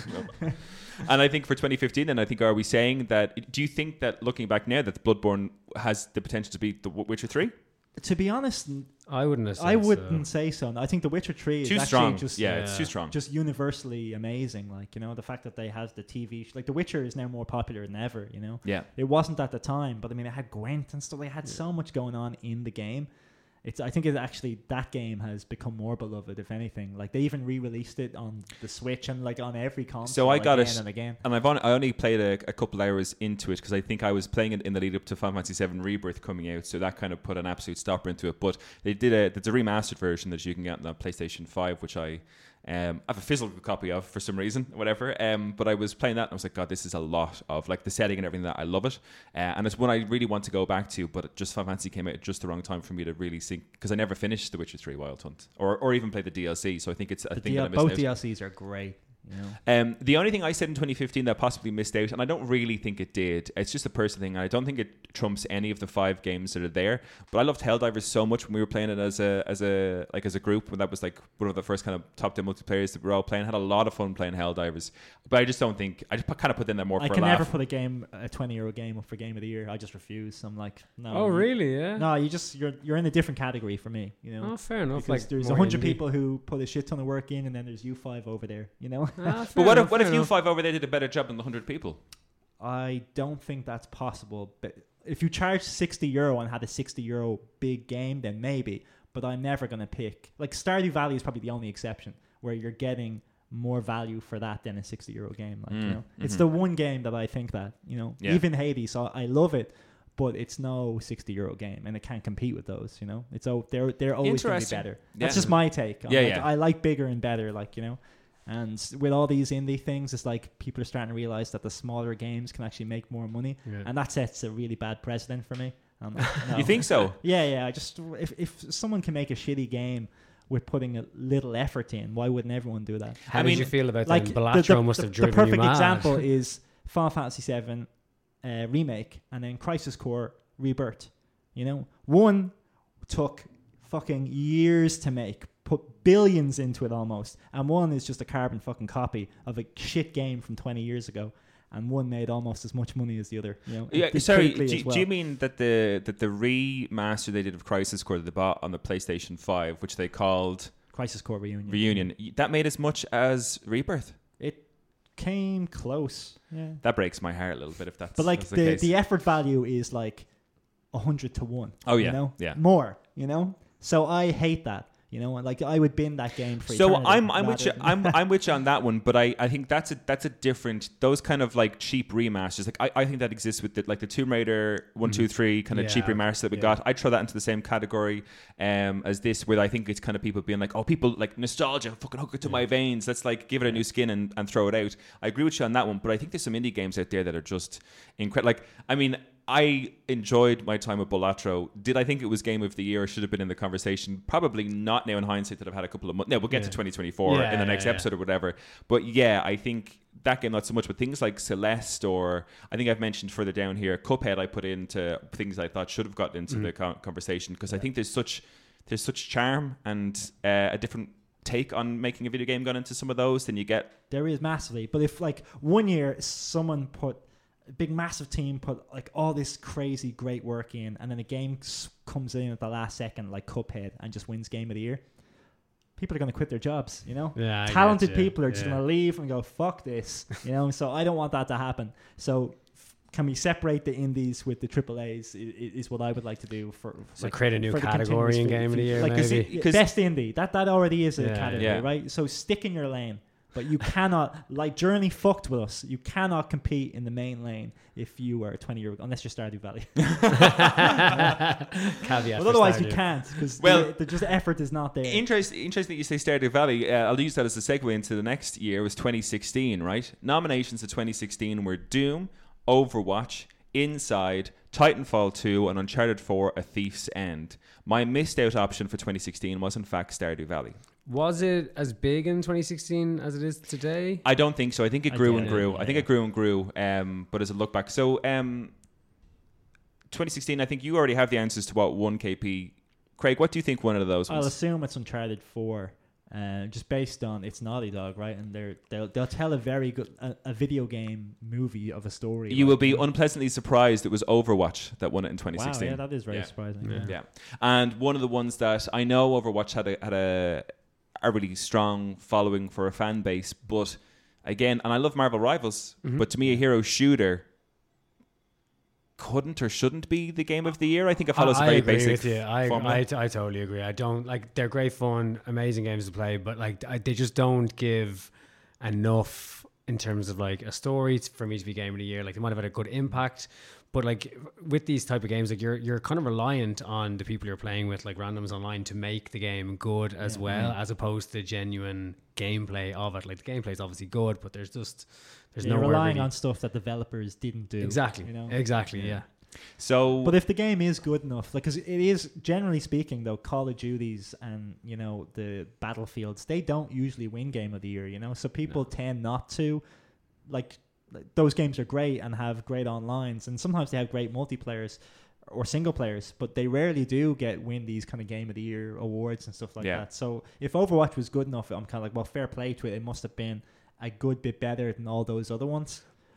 And I think for twenty fifteen, then I think are we saying that? Do you think that looking back now, that Bloodborne has the potential to beat The Witcher three? To be honest, I wouldn't have said I wouldn't so. say so. I think The Witcher three is Too actually strong. just yeah, it's Yeah. too strong. just universally amazing. Like, you know, the fact that they have the T V sh- like The Witcher is now more popular than ever, you know. yeah. It wasn't at the time, but I mean, it had Gwent and stuff. They had so much going on in the game. It's. I think it actually that game has become more beloved, if anything. Like they even re-released it on the Switch and like on every console. So I got again it- and again. And I've on, I only played a, a couple hours into it because I think I was playing it in the lead up to Final Fantasy seven Rebirth coming out, so that kind of put an absolute stopper into it. But they did a there's a remastered version that you can get on the PlayStation five, which I um I have a physical copy of for some reason, whatever. Um, but I was playing that and I was like, God, this is a lot of like the setting and everything that I love it, uh, and it's one I really want to go back to. But just Final Fantasy came out at just the wrong time for me to really sink because I never finished The Witcher three Wild Hunt or or even played the D L C. So I think it's a The thing D L- that I missed both out. D L Cs are great. You know. Um, the only thing I said in twenty fifteen that possibly missed out, and I don't really think it did, it's just a personal thing. I don't think it trumps any of the five games that are there. But I loved Helldivers so much when we were playing it as a as a like as a group. When that was like one of the first kind of top ten multiplayers that we were all playing. Had a lot of fun playing Helldivers. But I just don't think I just kind of put in there more I for can a laugh. never put a game, a twenty-euro game, up for Game of the Year. I just refuse. I'm like, no. Oh, you- really? Yeah. No, you just you're you're in a different category for me. You know. Oh, fair enough. Because Like there's a more hundred indie. people who put a shit ton of work in, and then there's you five over there. You know. Ah, But what enough, if what fair if you enough. five over there did a better job than the hundred people? I don't think that's possible. But if you charge sixty euro and had a sixty euro big game, then maybe. But I'm never going to pick. Like, Stardew Valley is probably the only exception where you're getting more value for that than a sixty euro game. Like, Mm, you know, it's mhm. the one game that I think that, you know, Yeah. even Hades, I, I love it, but it's no sixty euro game and it can't compete with those, you know. It's oh, they're they're always going to be Interesting. better. Yeah. That's just my take. I'm Yeah, like, yeah. I like bigger and better, like, you know. And with all these indie things, it's like people are starting to realize that the smaller games can actually make more money, Yeah. and that sets a really bad precedent for me. I'm like, no. You think so? Yeah, yeah. I just if if someone can make a shitty game with putting a little effort in, why wouldn't everyone do that? How I did mean, you feel about Like that? the, Balatro the, must the, have the driven perfect you mad. example is Final Fantasy seven uh, remake and then Crisis Core Rebirth. You know, one took fucking years to make, put billions into it almost, and one is just a carbon fucking copy of a shit game from twenty years ago. And one made almost as much money as the other. You know, Yeah, It did sorry. critically Do, as well. do you mean that the that the remaster they did of Crisis Core that they bought on the PlayStation five, which they called Crisis Core Reunion? Reunion, that made as much as Rebirth? It came close. Yeah. That breaks my heart a little bit if that's, But like that's the, the, the, case. effort value is like a hundred to one. Oh, yeah, you know? yeah. More, you know. So I hate that, you know. And like I would bin that game for. So eternity I'm I'm with you rather than- I'm I'm with you on that one, but I, I think that's a that's a different those kind of like cheap remasters. Like I, I think that exists with the, like the Tomb Raider one two three kind of Yeah, cheap remaster that we yeah. got. I throw that into the same category um as this, where I think it's kind of people being like, oh, people like nostalgia, fucking hook it to my veins. Let's like give it a new skin and, and throw it out. I agree with you on that one, but I think there's some indie games out there that are just incredible. Like I mean. I enjoyed my time with Balatro. Did I think it was Game of the Year or should have been in the conversation? Probably not now in hindsight that I've had a couple of months. No, we'll get Yeah. to twenty twenty-four Yeah, in the yeah, next yeah. episode or whatever. But yeah, I think that game not so much, but things like Celeste or I think I've mentioned further down here, Cuphead I put into things I thought should have gotten into Mm. the con- conversation because I think there's such there's such charm and uh, a different take on making a video game gone into some of those than you get. There is massively, but if like one year someone put a big massive team put like all this crazy great work in, and then a game s- comes in at the last second like Cuphead and just wins Game of the Year, people are going to quit their jobs, you know. Yeah, I Talented get you. people are just Yeah. going to leave and go fuck this, you know. So I don't want that to happen. So f- can we separate the indies with the triple A's i- i- is what I would like to do for, So create a new for the category in continuous Game of the fe- Year, like, 'cause maybe. it- 'Cause- best indie, that that already is a Yeah, category, yeah. right? So stick in your lane. But you cannot, like Journey fucked with us. You cannot compete in the main lane if you are a twenty year old, unless you're Stardew Valley. Caveat. But for otherwise, you Stardew. can't because Well- the, the just effort is not there. Interesting, interesting that you say Stardew Valley. Uh, I'll use that as a segue into the next year. It was twenty sixteen, right? Nominations of twenty sixteen were Doom, Overwatch, Inside, Titanfall two, and Uncharted four: A Thief's End. My missed out option for twenty sixteen was in fact Stardew Valley. Was it as big in twenty sixteen as it is today? I don't think so. I think it I grew get and it, grew. I think yeah. it grew and grew. Um, but as a look back, so um, twenty sixteen. I think you already have the answers to what won K P. Craig, what do you think one of those I'll was? assume it's Uncharted four, uh, just based on it's Naughty Dog, right? And they're they'll they'll tell a very good a, a video game movie of a story. You like, will be know? unpleasantly surprised it was Overwatch that won it in twenty Wow, sixteen. yeah, that is very Yeah. surprising. Yeah. Yeah. Yeah, and one of the ones that I know Overwatch had a had a a really strong following for a fan base, but again, and I love Marvel Rivals, Mhm. but to me, a hero shooter couldn't or shouldn't be the game of the year. I think it follows I, a very I agree basic with you. I, formula. I, I totally agree. I don't like they're great fun, amazing games to play, but like I, they just don't give enough in terms of like a story t- for me to be game of the year. Like they might have had a good impact, but like with these type of games, like you're you're kind of reliant on the people you're playing with, like randoms online, to make the game good as Yeah. well, as opposed to genuine gameplay of it. Like the gameplay is obviously good, but there's just there's You're no relying really, on stuff that developers didn't do. exactly, You know? exactly, yeah. Yeah. So, But if the game is good enough, like, because it is generally speaking, though, Call of Duties and you know the Battlefields, they don't usually win Game of the Year. You know, so people No. tend not to. Like, like, those games are great and have great onlines, and sometimes they have great multiplayers or single players, but they rarely do get win these kind of Game of the Year awards and stuff like Yeah. that. So if Overwatch was good enough, I'm kind of like, well, fair play to it. It must have been a good bit better than all those other ones.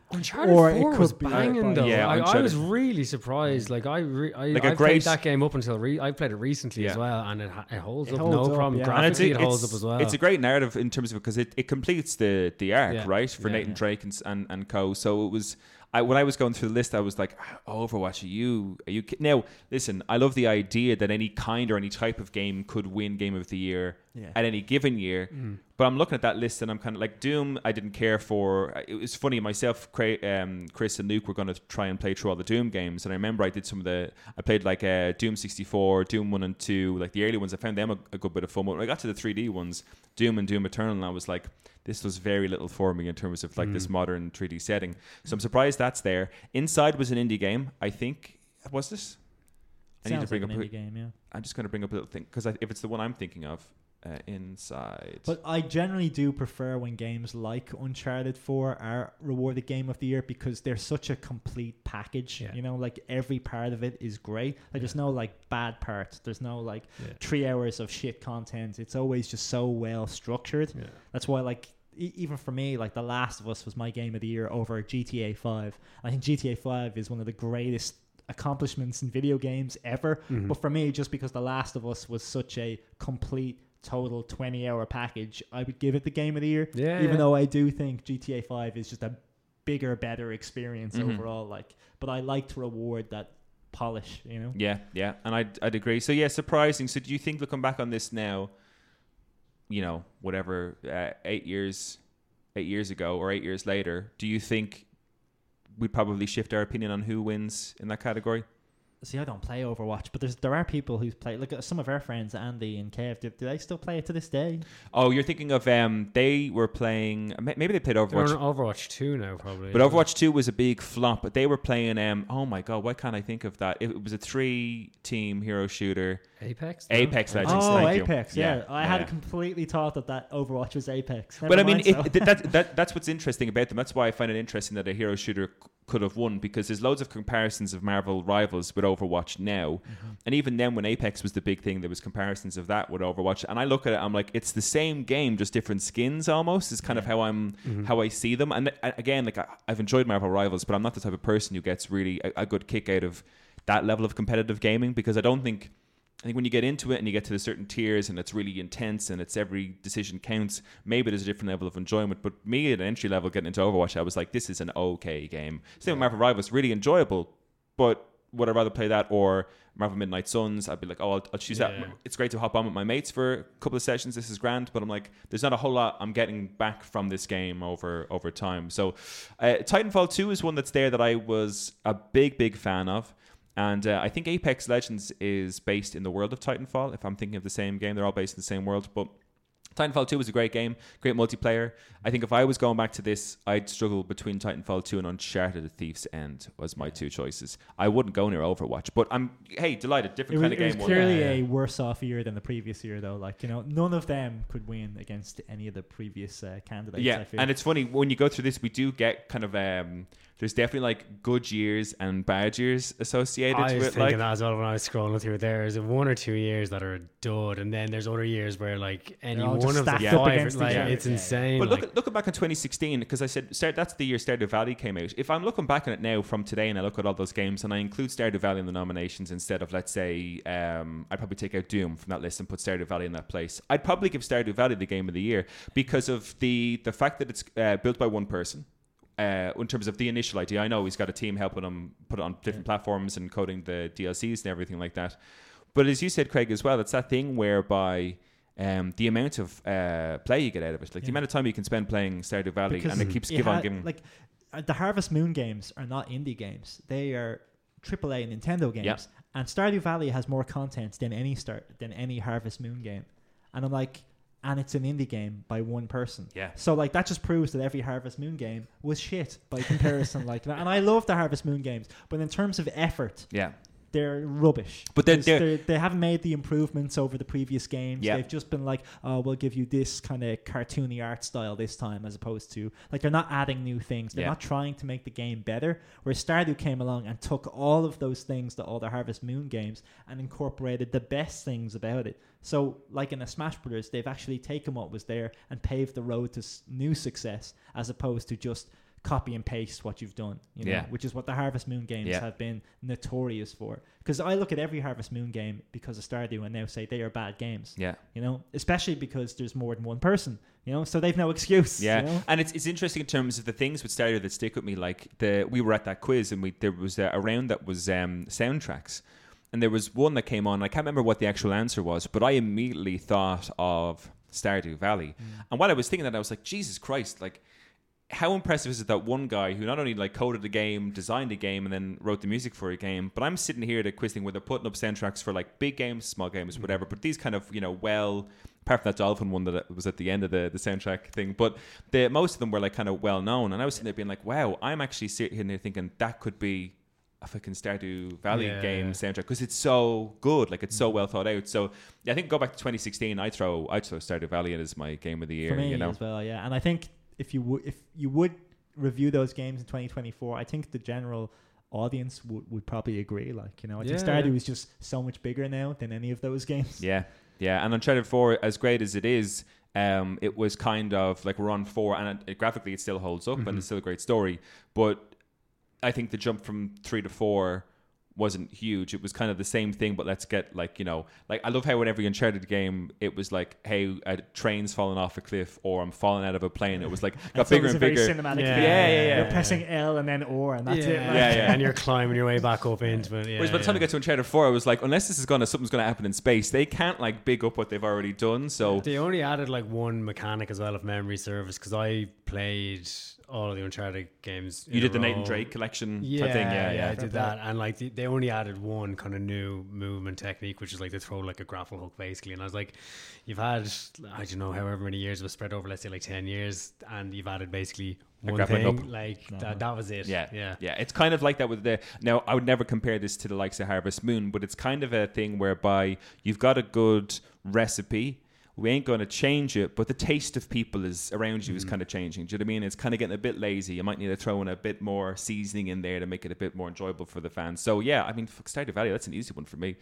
Uncharted or it four could was be banging by- though. Yeah, I, I Uncharted- was really surprised. Like I, re- I, Like a I great- played that game up until re- I played it recently Yeah. as well, and it, ha- it holds It up holds no up, problem. yeah. And Graphically, it's, it holds it's, up as well. it's a great narrative in terms of because it, it completes the the arc, Yeah. right, for Yeah, Nathan yeah. Drake and, s- and and co. So it was. I, when I was going through the list, I was like, Overwatch, are you, are you ki-? Now, listen, I love the idea that any kind or any type of game could win Game of the Year Yeah. at any given year. Mm. But I'm looking at that list and I'm kind of like, Doom, I didn't care for. It was funny, myself, Cra- um, Chris and Luke were going to try and play through all the Doom games. And I remember I did some of the, I played like uh, Doom sixty-four, Doom one and two, like the early ones. I found them a, a good bit of fun. But when I got to the three D ones, Doom and Doom Eternal, and I was like, this was very little for me in terms of like Mm. this modern three D setting. So I'm surprised that's there. Inside was an indie game, I think. Was this? I need to Sounds bring like up. an a- indie game, yeah. I'm just going to bring up a little thing because if it's the one I'm thinking of, uh, Inside. But I generally do prefer when games like Uncharted four are rewarded Game of the Year because they're such a complete package. Yeah. You know, like every part of it is great. Like there's no like bad parts. There's no like Yeah. three hours of shit content. It's always just so well structured. Yeah. That's why like e- even for me, like The Last of Us was my Game of the Year over G T A five. I think G T A five is one of the greatest accomplishments in video games ever. Mhm. But for me, just because The Last of Us was such a complete total twenty hour package, I would give it the Game of the Year. Yeah, even yeah. though I do think G T A five is just a bigger, better experience Mhm. overall. Like, but I like to reward that polish, you know. Yeah, yeah, and I'd, I'd agree. So yeah, surprising. So do you think, looking back on this now, you know, whatever, uh, eight years, eight years ago or eight years later, do you think we'd probably shift our opinion on who wins in that category? See, I don't play Overwatch, but there's there are people who play. Like uh, some of our friends, Andy and Kev, do, do they still play it to this day? Oh, you're thinking of um, they were playing. ma- Maybe they played They're Overwatch. on Overwatch two now, probably. But Overwatch two was a big flop. But they were playing. Um, oh my god, why can't I think of that? It, it was a three-team hero shooter. Apex. no? Apex Legends. Oh, thank you. Apex! Yeah, Yeah, I yeah, had yeah. completely thought that that Overwatch was Apex. Never But I mean, mind, it, so. th- that, that that's what's interesting about them. That's why I find it interesting that a hero shooter c- could have won, because there's loads of comparisons of Marvel rivals with Overwatch now, Mhm. and even then when Apex was the big thing, there was comparisons of that with Overwatch. And I look at it, I'm like, it's the same game, just different skins. Almost is kind of Yeah. how I'm Mhm. how I see them. And uh, again, like I, I've enjoyed Marvel rivals, but I'm not the type of person who gets really a, a good kick out of that level of competitive gaming, because I don't think. I think when you get into it and you get to the certain tiers and it's really intense and it's every decision counts, maybe there's a different level of enjoyment. But me at an entry level getting into Overwatch, I was like, this is an okay game. Same with Marvel Rivals, really enjoyable, but would I rather play that or Marvel Midnight Suns? I'd be like, oh, I'll, I'll choose Yeah. that. It's great to hop on with my mates for a couple of sessions. This is grand, but I'm like, there's not a whole lot I'm getting back from this game over over time. So uh, Titanfall two is one that's there that I was a big, big fan of. And uh, I think Apex Legends is based in the world of Titanfall, if I'm thinking of the same game. They're all based in the same world. But Titanfall two was a great game, great multiplayer. I think if I was going back to this, I'd struggle between Titanfall two and Uncharted: The Thief's End was my two choices. I wouldn't go near Overwatch. But I'm, hey, delighted. It Different was, kind of it was game. won. clearly Yeah, a yeah. worse off year than the previous year, though. Like, you know, none of them could win against any of the previous uh, candidates. Yeah, I feel. and it's funny when you go through this, we do get kind of um, there's definitely like good years and bad years associated I was with thinking like. that as well when I was scrolling through. There's one or two years that are a dud, and then there's other years where like any all one just of the stacked up five, against each like other. it's Yeah, yeah. insane. But look, like, at, looking back on twenty sixteen, because I said start, that's the year Stardew Valley came out. If I'm looking back on it now from today and I look at all those games and I include Stardew Valley in the nominations instead of, let's say, um, I'd probably take out Doom from that list and put Stardew Valley in that place. I'd probably give Stardew Valley the game of the year because of the the fact that it's uh, built by one person. Uh, in terms of the initial idea, I know he's got a team helping him put it on different platforms and coding the D L Cs and everything like that. But as you said, Craig, as well, it's that thing whereby um, the amount of uh, play you get out of it, like the Yeah. amount of time you can spend playing Stardew Valley, Because and it keeps it give on had- giving. Like uh, the Harvest Moon games are not indie games; they are triple A Nintendo games. Yeah. And Stardew Valley has more content than any start than any Harvest Moon game. And I'm like, and it's an indie game by one person. Yeah. So like that just proves that every Harvest Moon game was shit by comparison. Like that. And I love the Harvest Moon games, but in terms of effort, Yeah. they're rubbish. But they're- 'Cause they're- they're- they haven't made the improvements over the previous games. Yeah. They've just been like, oh, we'll give you this kind of cartoony art style this time, as opposed to like they're not adding new things. They're Yeah. not trying to make the game better. Whereas Stardew came along and took all of those things that all the Harvest Moon games and incorporated the best things about it. So, like in a Smash Brothers, they've actually taken what was there and paved the road to s- new success, as opposed to just copy and paste what you've done, you know, Yeah. which is what the Harvest Moon games Yeah. have been notorious for. Because I look at every Harvest Moon game because of Stardew and now say they are bad games. Yeah. You know, especially because there's more than one person, you know, so they've no excuse. Yeah, you know? and it's it's interesting in terms of the things with Stardew that stick with me. Like the we were at that quiz and we there was a, a round that was um, soundtracks, and there was one that came on. I can't remember what the actual answer was, but I immediately thought of Stardew Valley. Mm. And while I was thinking that, I was like, Jesus Christ, like. How impressive is it that one guy who not only like coded a game, designed a game, and then wrote the music for a game, but I'm sitting here at a quiz thing where they're putting up soundtracks for like big games, small games, whatever. But these kind of, you know, well, apart from that Dolphin one that was at the end of the, the soundtrack thing, but the most of them were like kind of well known. And I was sitting there being like, wow, I'm actually sitting there thinking that could be a fucking Stardew Valley Yeah, game yeah. soundtrack because it's so good, like it's so well thought out. So yeah, I think go back to twenty sixteen, I throw I throw Stardew Valley in as my game of the year. For me you know, as well, yeah. And I think if you would, if you would review those games in twenty twenty-four, I think the general audience would, would probably agree. Like, you know, I think Yeah, Stardew yeah. is just so much bigger now than any of those games. Yeah, yeah. And Uncharted four, as great as it is, um, it was kind of like we're on four, and it, it, graphically it still holds up, Mm-hmm. and it's still a great story. But I think the jump from three to four wasn't huge. It was kind of the same thing, but let's get like, you know, like I love how in every Uncharted game it was like, hey, a train's falling off a cliff or I'm falling out of a plane. It was like got so bigger it's and a very bigger. cinematic Yeah, thing. yeah, yeah, yeah. You're pressing L and then or, and that's yeah, it. Like. Yeah, yeah. And you're climbing your way back up into it. Yeah, Whereas by the time yeah. we got to Uncharted four, I was like, unless this is gonna something's gonna happen in space, they can't like big up what they've already done. So They only added like one mechanic as well, if memory serves, because I played all of the Uncharted games. you in did a the Nathan row. Drake collection Yeah, type thing. Yeah, yeah, yeah. I did that, and like the, they only added one kind of new movement technique, which is like to throw like a grapple hook, basically. And I was like, you've had I don't know however many years it was spread over, let's say like ten years, and you've added basically A one grappling thing. hook. Like that, that was it. Yeah, yeah. yeah. It's kind of like that with the. Now, I would never compare this to the likes of Harvest Moon, but it's kind of a thing whereby you've got a good recipe. We ain't going to change it, but the taste of people is around you is kind of changing. Do you know what I mean? It's kind of getting a bit lazy. You might need to throw in a bit more seasoning in there to make it a bit more enjoyable for the fans. So yeah, I mean, fuck, Stardew Valley, that's an easy one for me.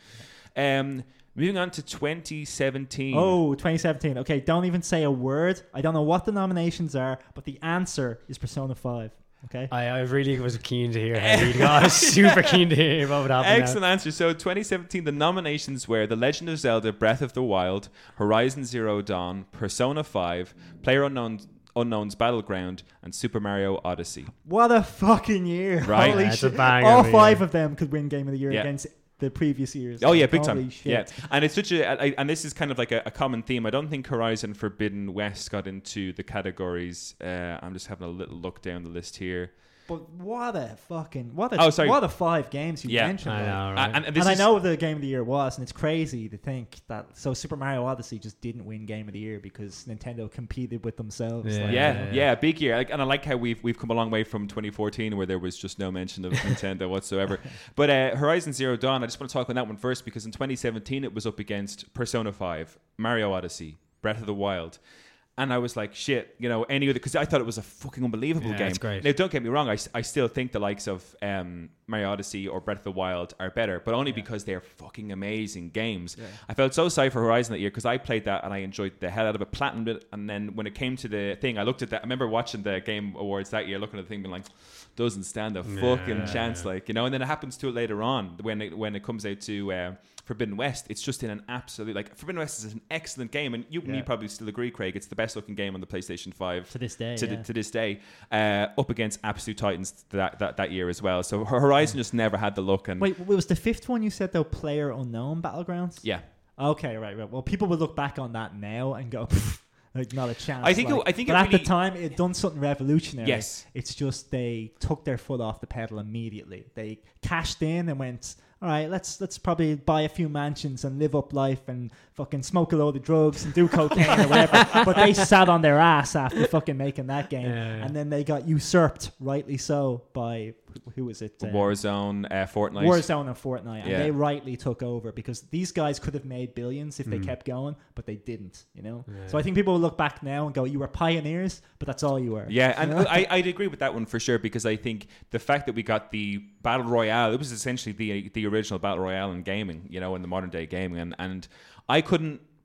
Um, moving on to twenty seventeen. Oh, twenty seventeen. Okay, don't even say a word. I don't know what the nominations are, but the answer is Persona five. Okay. I, I really was keen to hear how you go. I was super keen to hear what would happen. Excellent answer. So twenty seventeen, the nominations were The Legend of Zelda Breath of the Wild, Horizon Zero Dawn, Persona five, PlayerUnknown's Unknown's Battleground, and Super Mario Odyssey. What a fucking year. Right. Holy Yeah, it's a shit. banger All of a five year. of them could win Game of the Year Yeah. against the previous years. Oh yeah, Like, big holy time. shit. Yeah, and it's such a, I, and this is kind of like a, a common theme. I don't think Horizon Forbidden West got into the categories. Uh, I'm just having a little look down the list here. But what a fucking what a Oh, sorry. what a five games you Yeah. mentioned. I like. know, Uh, right? and, and this and I is, know what the Game of the Year was, and it's crazy to think that. So Super Mario Odyssey just didn't win Game of the Year because Nintendo competed with themselves. Yeah. like, Yeah, you know. yeah, big year. Like, and I like how we've we've come a long way from twenty fourteen, where there was just no mention of Nintendo whatsoever. But uh, Horizon Zero Dawn, I just want to talk about that one first because in twenty seventeen it was up against Persona five, Mario Odyssey, Breath of the Wild. And I was like, shit, you know, any other, because I thought it was a fucking unbelievable Yeah, game. it's great. Now, don't get me wrong, I, s- I still think the likes of um, Mario Odyssey or Breath of the Wild are better, but only because they're fucking amazing games. Yeah. I felt so sorry for Horizon that year because I played that and I enjoyed the hell out of it, platinumed it, and then when it came to the thing, I looked at that. I remember watching the Game Awards that year, looking at the thing, being like, doesn't stand a Yeah. fucking chance, like, you know. And then it happens to it later on when it when it comes out to uh, Forbidden West. It's just in an absolute, like, Forbidden West is an excellent game, and you and me Yeah. probably still agree, Craig. It's the best looking game on the PlayStation Five To this day. to, yeah. the, to this day, uh, up against absolute titans that, that that year as well. So Horizon just never had the look. And Wait, what was the fifth one you said though? Player Unknown Battlegrounds. yeah, Okay, right, right. Well, people would look back on that now and go, like, not a chance. I think it- like, I think but it at really- the time it done something revolutionary. Yes. It's just they took their foot off the pedal immediately. They cashed in and went, all right, let's let's probably buy a few mansions and live up life and fucking smoke a load of drugs and do cocaine or whatever. But they sat on their ass after fucking making that game, Yeah, yeah. and then they got usurped, rightly so, by who was it? Um, Warzone, uh, Fortnite. Warzone and Fortnite, and Yeah. they rightly took over because these guys could have made billions if they Mm. kept going, but they didn't, you know. Yeah. So I think people will look back now and go, "You were pioneers, but that's all you were." Yeah, and You know? I, I'd agree with that one for sure because I think the fact that we got the Battle Royale, it was essentially the the original Battle Royale in gaming, you know, in the modern day gaming. And, and I couldn't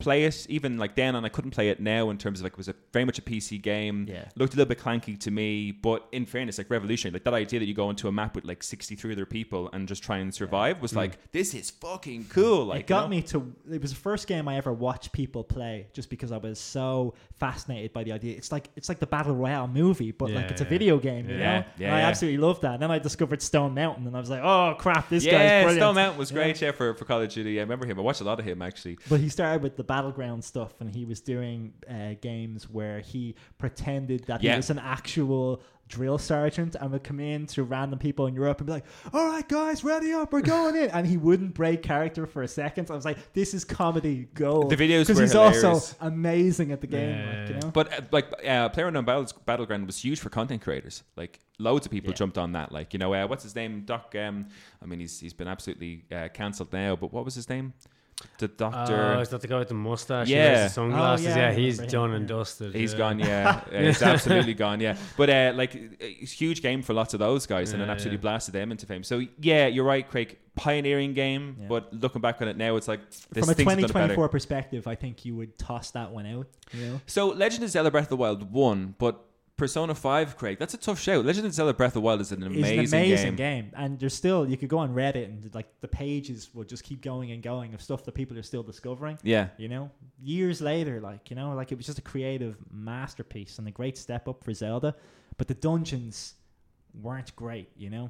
play it even like then, and I couldn't play it now in terms of like it was a very much a P C game. Yeah. Looked a little bit clanky to me, but in fairness, like revolutionary. Like that idea that you go into a map with like sixty-three other people and just try and survive was like, this is fucking cool. Like it got you know? me to. It was the first game I ever watched people play, just because I was so fascinated by the idea. It's like it's like the battle royale movie, but Yeah, like it's a yeah. video game. You Yeah, know, yeah, and I yeah. absolutely loved that. And then I discovered Stone Mountain, and I was like, oh crap, this guy's Yeah, brilliant. Stone Mountain was Yeah. great. Yeah, for for Call of Duty. I remember him. I watched a lot of him actually. But he started with the battleground stuff, and he was doing uh, games where he pretended that Yeah. he was an actual drill sergeant and would come in to random people in Europe and be like, all right guys, ready up, we're going in, and he wouldn't break character for a second. So I was like, this is comedy gold. The videos because were he's hilarious. also amazing at the game. Yeah. Like, you know, But uh, like uh, PlayerUnknown Battles, Battleground was huge for content creators. Like loads of people Yeah. jumped on that. Like you know, uh, what's his name? Doc. Um, I mean, he's he's been absolutely uh, cancelled now. But what was his name? The doctor. Oh, is that the guy with the mustache? Yeah. He wears the sunglasses. Oh, yeah, yeah, I he's remember him, done yeah. and dusted. He's yeah. gone, yeah. Uh, he's absolutely gone, yeah. But uh, like, it's a huge game for lots of those guys, and Yeah, then absolutely yeah. blasted them into fame. So yeah, you're right, Craig. Pioneering game, Yeah. but looking back on it now, it's like this from a thing's done twenty it better. twenty-four perspective, I think you would toss that one out. You know, So Legend of Zelda Breath of the Wild won, but Persona five, Craig, that's a tough shout. Legend of Zelda Breath of the Wild is an amazing, it's an amazing game. game. And there's still, you could go on Reddit and like the pages will just keep going and going of stuff that people are still discovering. Yeah. You know, years later, like, you know, like it was just a creative masterpiece and a great step up for Zelda. But the dungeons weren't great, you know.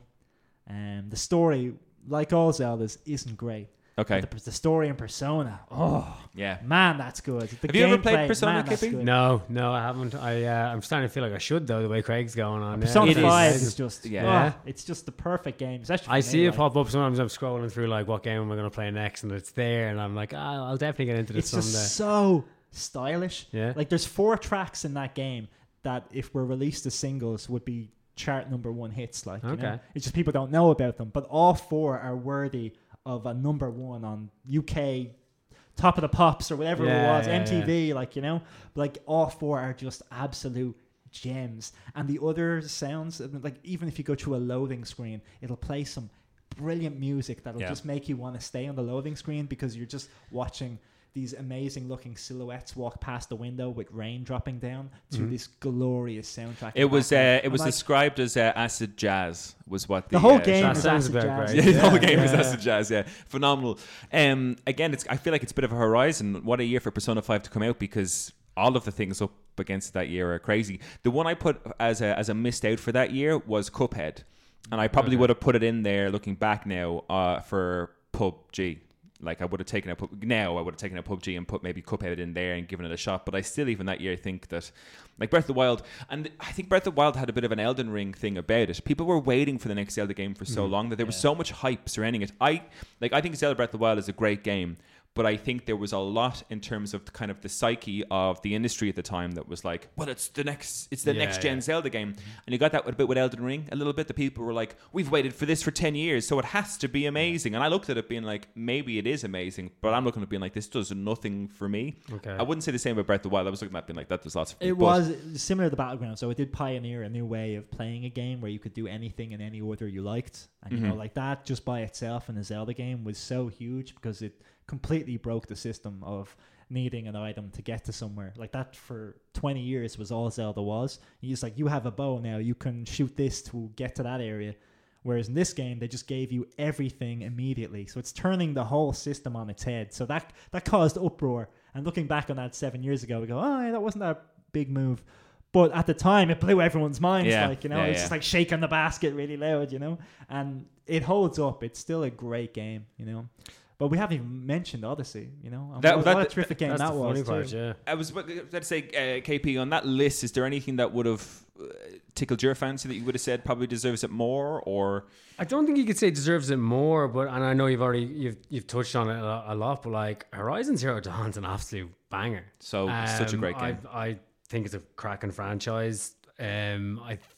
Um, the story, like all Zeldas, isn't great. Okay. But the, the story in Persona, oh Yeah. man, that's good. The Have you ever gameplay, played Persona, man, that's Kippy? good. No, no, I haven't. I uh, I'm starting to feel like I should though. The way Craig's going on. Persona It is. five is, just, Yeah. yeah, it's just the perfect game. Especially I for see me, it like, pop up sometimes. I'm scrolling through like what game am I going to play next, and it's there, and I'm like, ah, I'll definitely get into this It's someday. just so stylish. Yeah. Like there's four tracks in that game that if were released as singles would be chart number one hits. Like, you know? Okay. It's just people don't know about them, but all four are worthy of a number one on U K Top of the Pops or whatever Yeah, it was, yeah, M T V. Like, you know, like all four are just absolute gems. And the other sounds, like even if you go through a loading screen, it'll play some brilliant music that'll Yeah. just make you want to stay on the loading screen because you're just watching these amazing looking silhouettes walk past the window with rain dropping down to Mhm. this glorious soundtrack. in It the was uh, background. it I'm was like, described as uh, acid jazz was what the, the whole uh, game That is sounds acid about jazz. right. Yeah, the whole Yeah. game is Yeah. acid jazz. Yeah, phenomenal. Um, again, it's I feel like it's a bit of a horizon. What a year for Persona five to come out because all of the things up against that year are crazy. The one I put as a as a missed out for that year was Cuphead, and I probably Okay. would have put it in there looking back now uh, for P U B G. Like I would have taken out P U B G now I would have taken out P U B G and put maybe Cuphead in there and given it a shot. But I still even that year think that like Breath of the Wild, and I think Breath of the Wild had a bit of an Elden Ring thing about it. People were waiting for the next Zelda game for so long that there was Yeah. so much hype surrounding it. I like I think Zelda Breath of the Wild is a great game, but I think there was a lot in terms of the kind of the psyche of the industry at the time that was like, well, it's the next, it's the Yeah, next gen yeah. Zelda game, and you got that with a bit with Elden Ring a little bit. The people were like, we've waited for this for ten years, so it has to be amazing. And I looked at it being like, maybe it is amazing, but I'm looking at it being like, this does nothing for me. Okay. I wouldn't say the same about Breath of the Wild. I was looking at that being like, that does lots for me. It But was similar to Battleground, so it did pioneer a new way of playing a game where you could do anything in any order you liked, and you know, Mhm. like that just by itself in a Zelda game was so huge because it completely broke the system of needing an item to get to somewhere. Like that for twenty years was all Zelda was. You just like, you have a bow now, you can shoot this to get to that area. Whereas in this game, they just gave you everything immediately. So it's turning the whole system on its head. So that that caused uproar. And looking back on that seven years ago, we go, oh, yeah, that wasn't that big move. But at the time, it blew everyone's minds. Yeah, Like, you know, yeah, it's yeah. just like shaking the basket really loud, you know. And it holds up. It's still a great game, you know. But we haven't even mentioned Odyssey, you know. And That- what, that- what a terrific game That's that the was. funny part, too. yeah. I was about to say, uh, K P, on that list, is there anything that would have uh, tickled your fancy that you would have said probably deserves it more, or I don't think you could say deserves it more, but and I know you've already you've you've touched on it a lot, a lot but like Horizon Zero Dawn's an absolute banger. so such a Um, great game? I, I think it's a cracking franchise. Um, I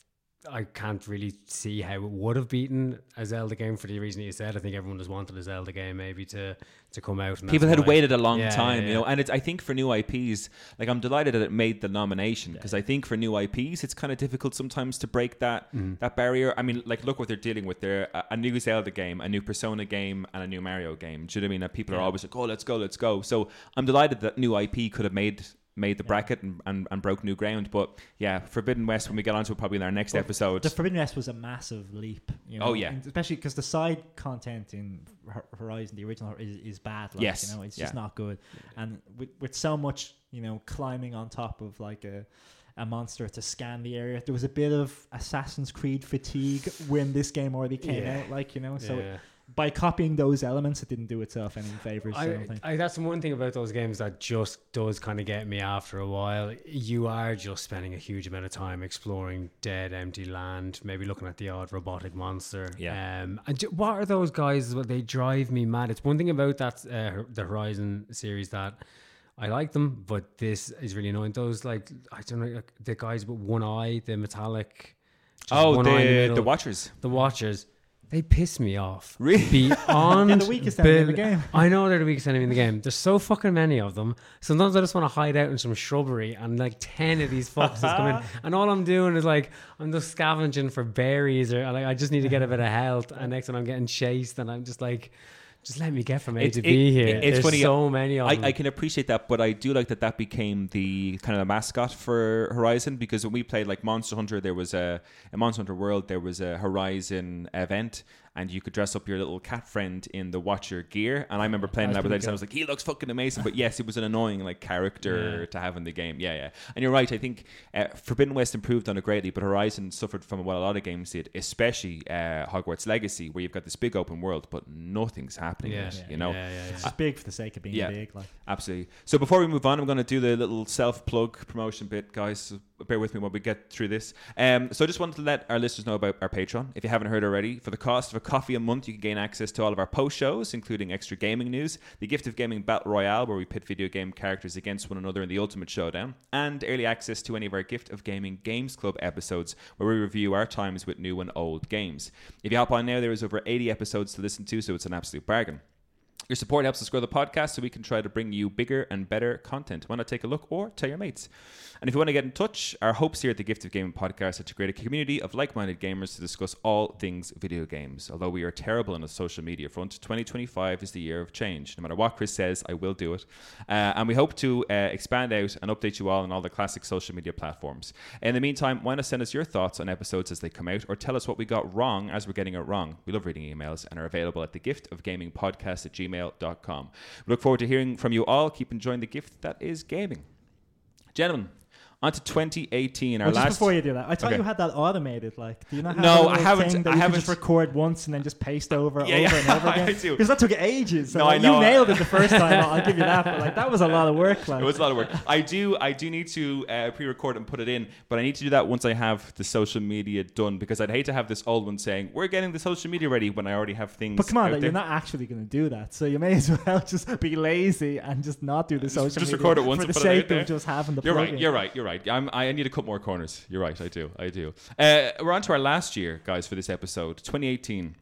I can't really see how it would have beaten a Zelda game for the reason that you said. I think everyone just wanted a Zelda game maybe to, to come out. And People that's had why. waited a long Yeah, time, yeah, you know, yeah. and it's I think for new I Ps, like I'm delighted that it made the nomination because I think for new I Ps, it's kind of difficult sometimes to break that Mm. that barrier. I mean, like look what they're dealing with there: a, a new Zelda game, a new Persona game, and a new Mario game. Do you know what I mean? That people are always like, oh, let's go, let's go. So I'm delighted that new I P could have made. made the bracket and, and, and broke new ground. But yeah, Forbidden West, when we get onto it probably in our next Well, episode. The Forbidden West was a massive leap. You know? Oh, yeah. And especially because the side content in Hor- Horizon, the original, is, is bad. Like, Yes. You know, it's Yeah. just not good. And with, with so much, you know, climbing on top of like a a monster to scan the area, there was a bit of Assassin's Creed fatigue when this game already came Yeah. out. Like, you know, so Yeah. by copying those elements, it didn't do itself any favors. I, don't I, think. I, that's one thing about those games that just does kind of get me after a while. You are just spending a huge amount of time exploring dead, empty land, maybe looking at the odd robotic monster. Yeah. Um, and ju- what are those guys? Well, they drive me mad. It's one thing about that uh, the Horizon series that I like them, but this is really annoying. Those like I don't know, like the guys with one eye, the metallic. just oh, one eye in the, middle, the Watchers. the Watchers. They piss me off. Really? Beyond They're the weakest enemy in the bel- game. I know they're the weakest enemy in the game. There's so fucking many of them. Sometimes I just want to hide out in some shrubbery and like ten of these fuckers come in. And all I'm doing is like, I'm just scavenging for berries or like, I just need to get a bit of health. And next time I'm getting chased and I'm just like, just let me get from A It's- to it- B here. it- it's There's funny, so many of I, them. I can appreciate that, but I do like that that became the kind of the mascot for Horizon because when we played like Monster Hunter, there was a in Monster Hunter World there was a Horizon event. And you could dress up your little cat friend in the Watcher gear. And I remember playing That's that with pretty Eddie. I was like, he looks fucking amazing. But yes, it was an annoying like character Yeah. to have in the game. Yeah, yeah. And you're right. I think uh, Forbidden West improved on it greatly, but Horizon suffered from what a lot of games did, especially uh, Hogwarts Legacy, where you've got this big open world, but nothing's happening. yeah, in it, yeah, you know. yeah, yeah, yeah. It's just big for the sake of being Yeah. big. Like. Absolutely. So before we move on, I'm going to do the little self-plug promotion bit, guys. So bear with me while we get through this. Um, so I just wanted to let our listeners know about our Patreon. If you haven't heard already, for the cost of a coffee a month, you can gain access to all of our post shows, including extra gaming news, the Gift of Gaming Battle Royale, where we pit video game characters against one another in the ultimate showdown, and early access to any of our Gift of Gaming Games Club episodes, where we review our times with new and old games. If you hop on now, there is over eighty episodes to listen to, so it's an absolute bargain. Your support helps us grow the podcast so we can try to bring you bigger and better content. Why not take a look or tell your mates? And if you want to get in touch, our hopes here at the Gift of Gaming podcast are to create a community of like-minded gamers to discuss all things video games. Although we are terrible on the social media front, twenty twenty-five is the year of change. No matter what Chris says, I will do it. Uh, and we hope to uh, expand out and update you all on all the classic social media platforms. In the meantime, why not send us your thoughts on episodes as they come out, or tell us what we got wrong as we're getting it wrong. We love reading emails and are available at the gift of gaming podcast at gmail dot com. We look forward to hearing from you all. Keep enjoying the gift that is gaming. Gentlemen, on to twenty eighteen, our Well, just last... before you do that, I thought Okay. you had that automated. Like, do you not have No, a I little haven't- thing that I you can haven't- just record once and then just paste over Yeah, over yeah, and over I again? do. Because that took ages. So No, like, I know. You nailed it the first time. I'll give you that. But like, that was a lot of work. Like. It was a lot of work. I do I do need to uh, pre-record and put it in, but I need to do that once I have the social media done, because I'd hate to have this old one saying, we're getting the social media ready, when I already have things But come on, out like, there. you're not actually going to do that. So you may as well just be lazy and just not do the Just- social just media record it once for and the put it out sake there. of just having the You're right, plugin. you're right, you're right. I'm, I need to cut more corners. You're right, I do, I do. Uh, we're on to our last year, guys, for this episode, twenty eighteen.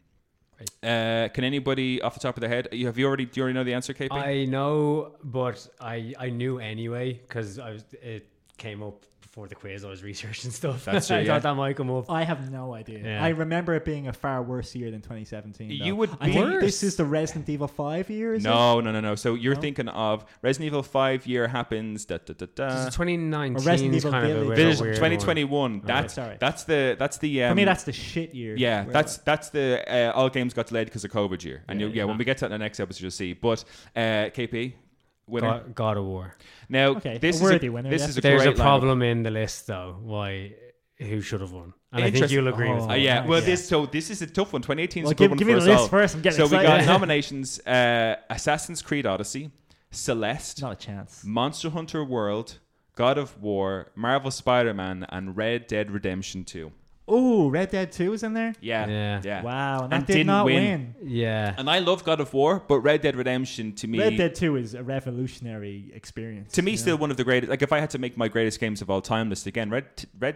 Uh, can anybody off the top of their head, you- have you already, do you already know the answer, K P? I know, but I I knew anyway because I was it came up before the quiz. I was researching stuff. That's I it, yeah. thought that might come up. I have no idea. Yeah. I remember it being a far worse year than twenty seventeen. though. You would I be- think Worse? this is the Resident Evil five year. Is no, no, no, no. So you're No? thinking of Resident Evil five year happens, da da da da. twenty nineteen Or Resident is Evil kind of a Village. weird, Village weird twenty one. twenty-one. That's sorry. that's the that's the um, For me, that's the shit year. yeah, Where- that's that's the uh, all games got delayed because of COVID year. And Yeah, you, yeah, yeah. when we get to that in the next episode, you'll see. But uh, K P winner. God, God of War. Now Okay, this a is worthy a, winner, this yeah. is a There's a great lineup. problem in the list though. Why? Who should have won? And I think Interesting. you'll agree with Oh, Uh, that. yeah, nice. well, Yeah. this so this is a tough one. twenty eighteen is Well, a good give, one give for me us the list all. first. I'm getting So we excited. got nominations: uh, Assassin's Creed Odyssey, Celeste, Not a chance. Monster Hunter World, God of War, Marvel Spider-Man, and Red Dead Redemption two. Oh, Red Dead two is in there. Yeah, Yeah. yeah. Wow, and that And did didn't not win. win. Yeah. And I love God of War, but Red Dead Redemption to me, Red Dead two is a revolutionary experience. to me, you know? still one of the greatest. Like if I had to make my greatest games of all time list again, Red Red Dead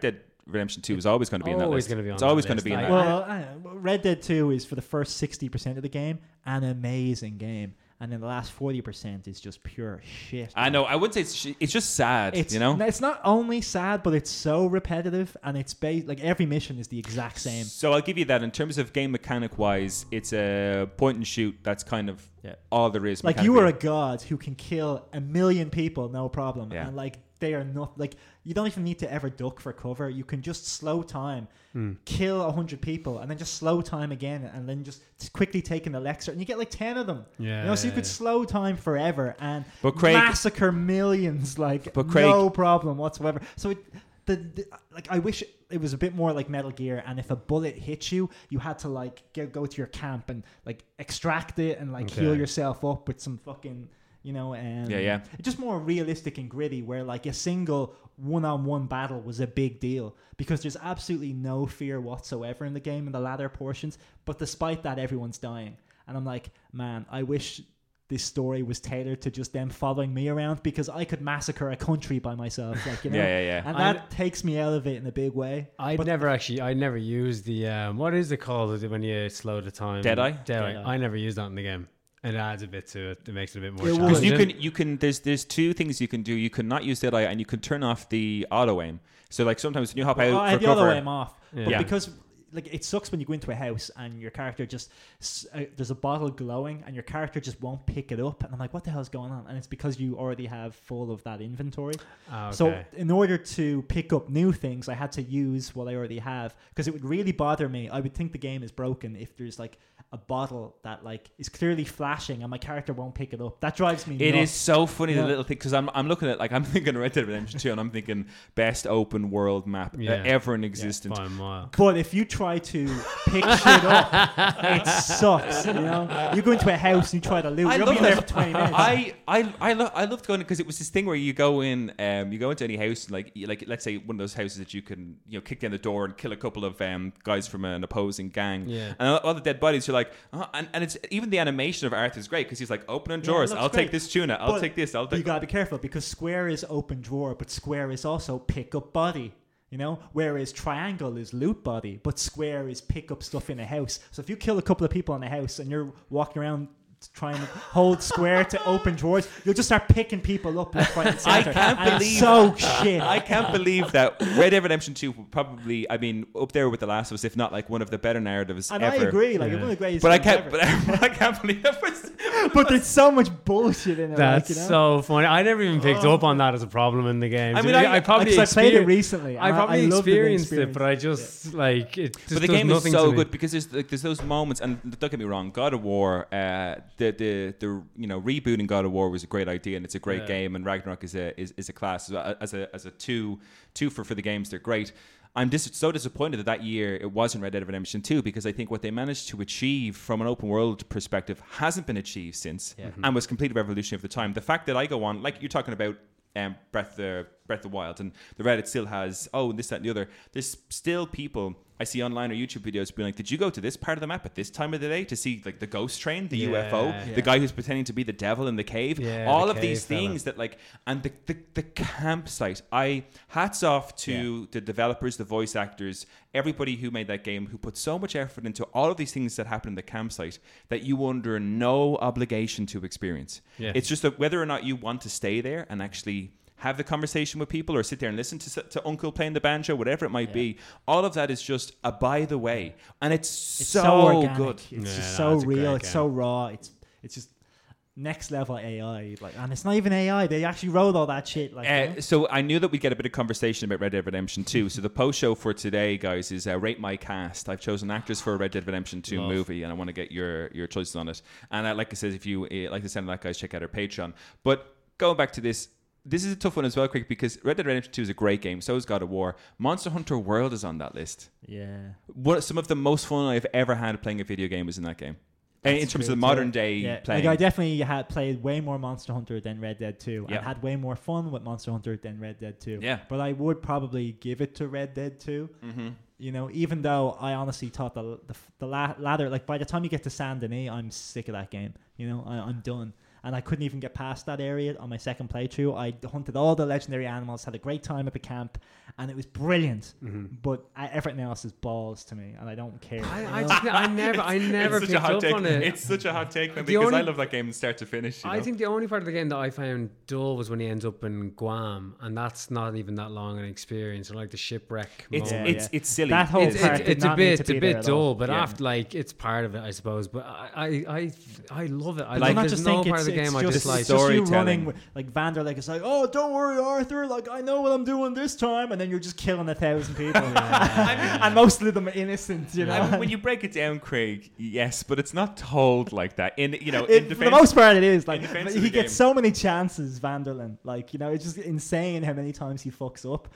Redemption two is always going to be in that Always list. gonna be on it's that always going to list. be in I- there. Well, uh, Red Dead two is for the first sixty percent of the game an amazing game, and then the last forty percent is just pure shit. I know. I wouldn't say it's sh- it's just sad. It's you know. it's not only sad, but it's so repetitive, and it's ba- like every mission is the exact same. So I'll give you that. In terms of game mechanic wise, it's a point and shoot. That's kind of Yeah. all there is. Like you are a mechanically. god who can kill a million people, no problem, Yeah. and like they are not like you don't even need to ever duck for cover. You can just slow time, Hmm. kill a hundred people, and then just slow time again, and then just quickly take an elixir, and you get like ten of them. Yeah. You know, so you yeah, could yeah. slow time forever and But Craig- massacre millions, like But Craig- no problem whatsoever. So it, the, the like I wish it was a bit more like Metal Gear, and if a bullet hits you, you had to like get, go to your camp and like extract it and like Okay. heal yourself up with some fucking, you know, um, Yeah, yeah. it's just more realistic and gritty, where like a single one-on-one battle was a big deal because there's absolutely no fear whatsoever in the game in the latter portions. But despite that, everyone's dying, and I'm like, man, I wish this story was tailored to just them following me around, because I could massacre a country by myself, like, you know. Yeah, yeah, yeah. And I- that takes me out of it in a big way. I'd But- never actually, I never used the, um, what is it called when you slow the time? Deadeye? Deadeye. Deadeye. I never used that in the game. And it adds a bit to it. It makes it a bit more It would. Because challenging. you can, you can. There's, there's two things you can do. You can not use Deadeye, and you can turn off the auto aim. So, like sometimes when you hop Well, out I for had the cover, other way off, Yeah. but Yeah. because like it sucks when you go into a house and your character just s- uh, there's a bottle glowing and your character just won't pick it up, and I'm like, what the hell's going on? And it's because you already have full of that inventory. Ah, okay. So in order to pick up new things, I had to use what I already have, because it would really bother me. I would think the game is broken if there's like a bottle that like is clearly flashing and my character won't pick it up. That drives me It nuts. is so funny, Yeah. the little thing, because I'm I'm looking at, like, I'm thinking Red Dead Redemption two, and I'm thinking best open world map Yeah. uh, ever in existence. by a mile. But if you try to pick shit up, it sucks. You know, you go into a house and you try to loot. I You'll love be there that. for twenty minutes. I I I, lo- I loved going, because it was this thing where you go in, um, you go into any house, and like you- like let's say one of those houses that you can, you know, kick down the door and kill a couple of um guys from an opposing gang, Yeah. and all, all the dead bodies. You're like, oh, and and it's even the animation of Arthur is great, because he's like, opening Yeah, it drawers. looks I'll great. take this tuna. I'll But take this. I'll But you take. gotta be careful, because square is open drawer, but square is also pick up body. You know, whereas triangle is loot body, but square is pick up stuff in a house. So if you kill a couple of people in a house and you're walking around trying to hold square to open drawers, you'll just start picking people up left, right, and I center. can't And it's believe- so shit. I can't believe that Red Dead Redemption two will probably, I mean, up there with The Last of Us, if not like one of the better narratives and ever. I agree, like Yeah. it's one of the greatest. But I games can't. ever. But I can't believe that was. But there's so much bullshit in it. That's like, you know? so funny. I never even picked Oh. up on that as a problem in the game. I mean, I- I probably Because I played it exper- recently. I and probably I loved the experienced it, experience. but I just like it. Just But the does game is nothing so to me. good, because there's like there's those moments, and don't get me wrong, God of War, uh, the the the you know rebooting God of War was a great idea, and it's a great Yeah. game, and Ragnarok is a is, is a class as a as a two two for for the games. They're great. I'm dis- so disappointed that that year it wasn't Red Dead Redemption two, because I think what they managed to achieve from an open world perspective hasn't been achieved since, and was completely revolutionary of the time. The fact that I go on, like you're talking about um, Breath of the Breath of the Wild, and the Reddit still has, oh, this, that, and the other. There's still people I see online or YouTube videos being like, did you go to this part of the map at this time of the day to see like the ghost train, the U F O, Yeah. the Yeah. guy who's pretending to be the devil in the cave? Yeah, All the of these cave fella. things that like, and the, the, the campsite. I hats off to the developers, the voice actors, everybody who made that game, who put so much effort into all of these things that happen in the campsite that you under no obligation to experience. Yeah. It's just that whether or not you want to stay there and actually have the conversation with people or sit there and listen to, to uncle playing the banjo, whatever it might Yeah. be, all of that is just a by the way, and it's, It's so, so, organic. good. It's Yeah, just no, so it's a great real. It's game. so raw. It's it's just next level A I. Like, and it's not even A I. They actually wrote all that shit. Like, you know? Uh, so I knew that we'd get a bit of conversation about Red Dead Redemption two. So the post show for today, guys, is uh, Rate My Cast. I've chosen actors for a Red Dead Redemption two Love. movie, and I want to get your your choices on it. And uh, like I said, if you uh, like the sound of that, guys, check out our Patreon. But going back to this, this is a tough one as well, quick, because Red Dead Redemption two is a great game. So is God of War. Monster Hunter World is on that list. yeah. What some of the most fun I've ever had playing a video game was in that game. Uh, in That's terms true, of the modern too. day Yeah, playing. like I definitely had played way more Monster Hunter than Red Dead two, Yeah. and had way more fun with Monster Hunter than Red Dead two. Yeah. But I would probably give it to Red Dead two. Mm-hmm. You know, even though I honestly thought the the, the la- ladder, like by the time you get to Saint Denis, I'm sick of that game. You know, I, I'm done. and I couldn't even get past that area on my second playthrough. I hunted all the legendary animals, had a great time at the camp, and it was brilliant. Mm-hmm. But uh, everything else is balls to me, and I don't care. I, you I, know? just, I never, I never it's such picked a hot up take. on it. It's such a hot take, man, The because only- I love that game from start to finish. You I know? think the only part of the game that I found dull was when he ends up in Guam, and that's not even that long an experience. Or like the shipwreck. It's Yeah, it's yeah. it's silly. That whole It's, part it's, did it's a not need bit, to it's a be there bit at all. dull, but Yeah. after like it's part of it, I suppose. But I, I, I, I love it. I Like- like I there's just no think part of the it's- game I it's just like. It's just you Storytelling. running with, like Vanderlek is like, oh, don't worry, Arthur. Like I know what I'm doing this time, and then you're just killing a thousand people, and most of them are innocent. You know, I mean, when you break it down, Craig, yes, but it's not told like that. In you know, It- in for defense, the most part, it is like in defense he of the gets game. so many chances, Vanderlyn. Like you know, it's just insane how many times he fucks up,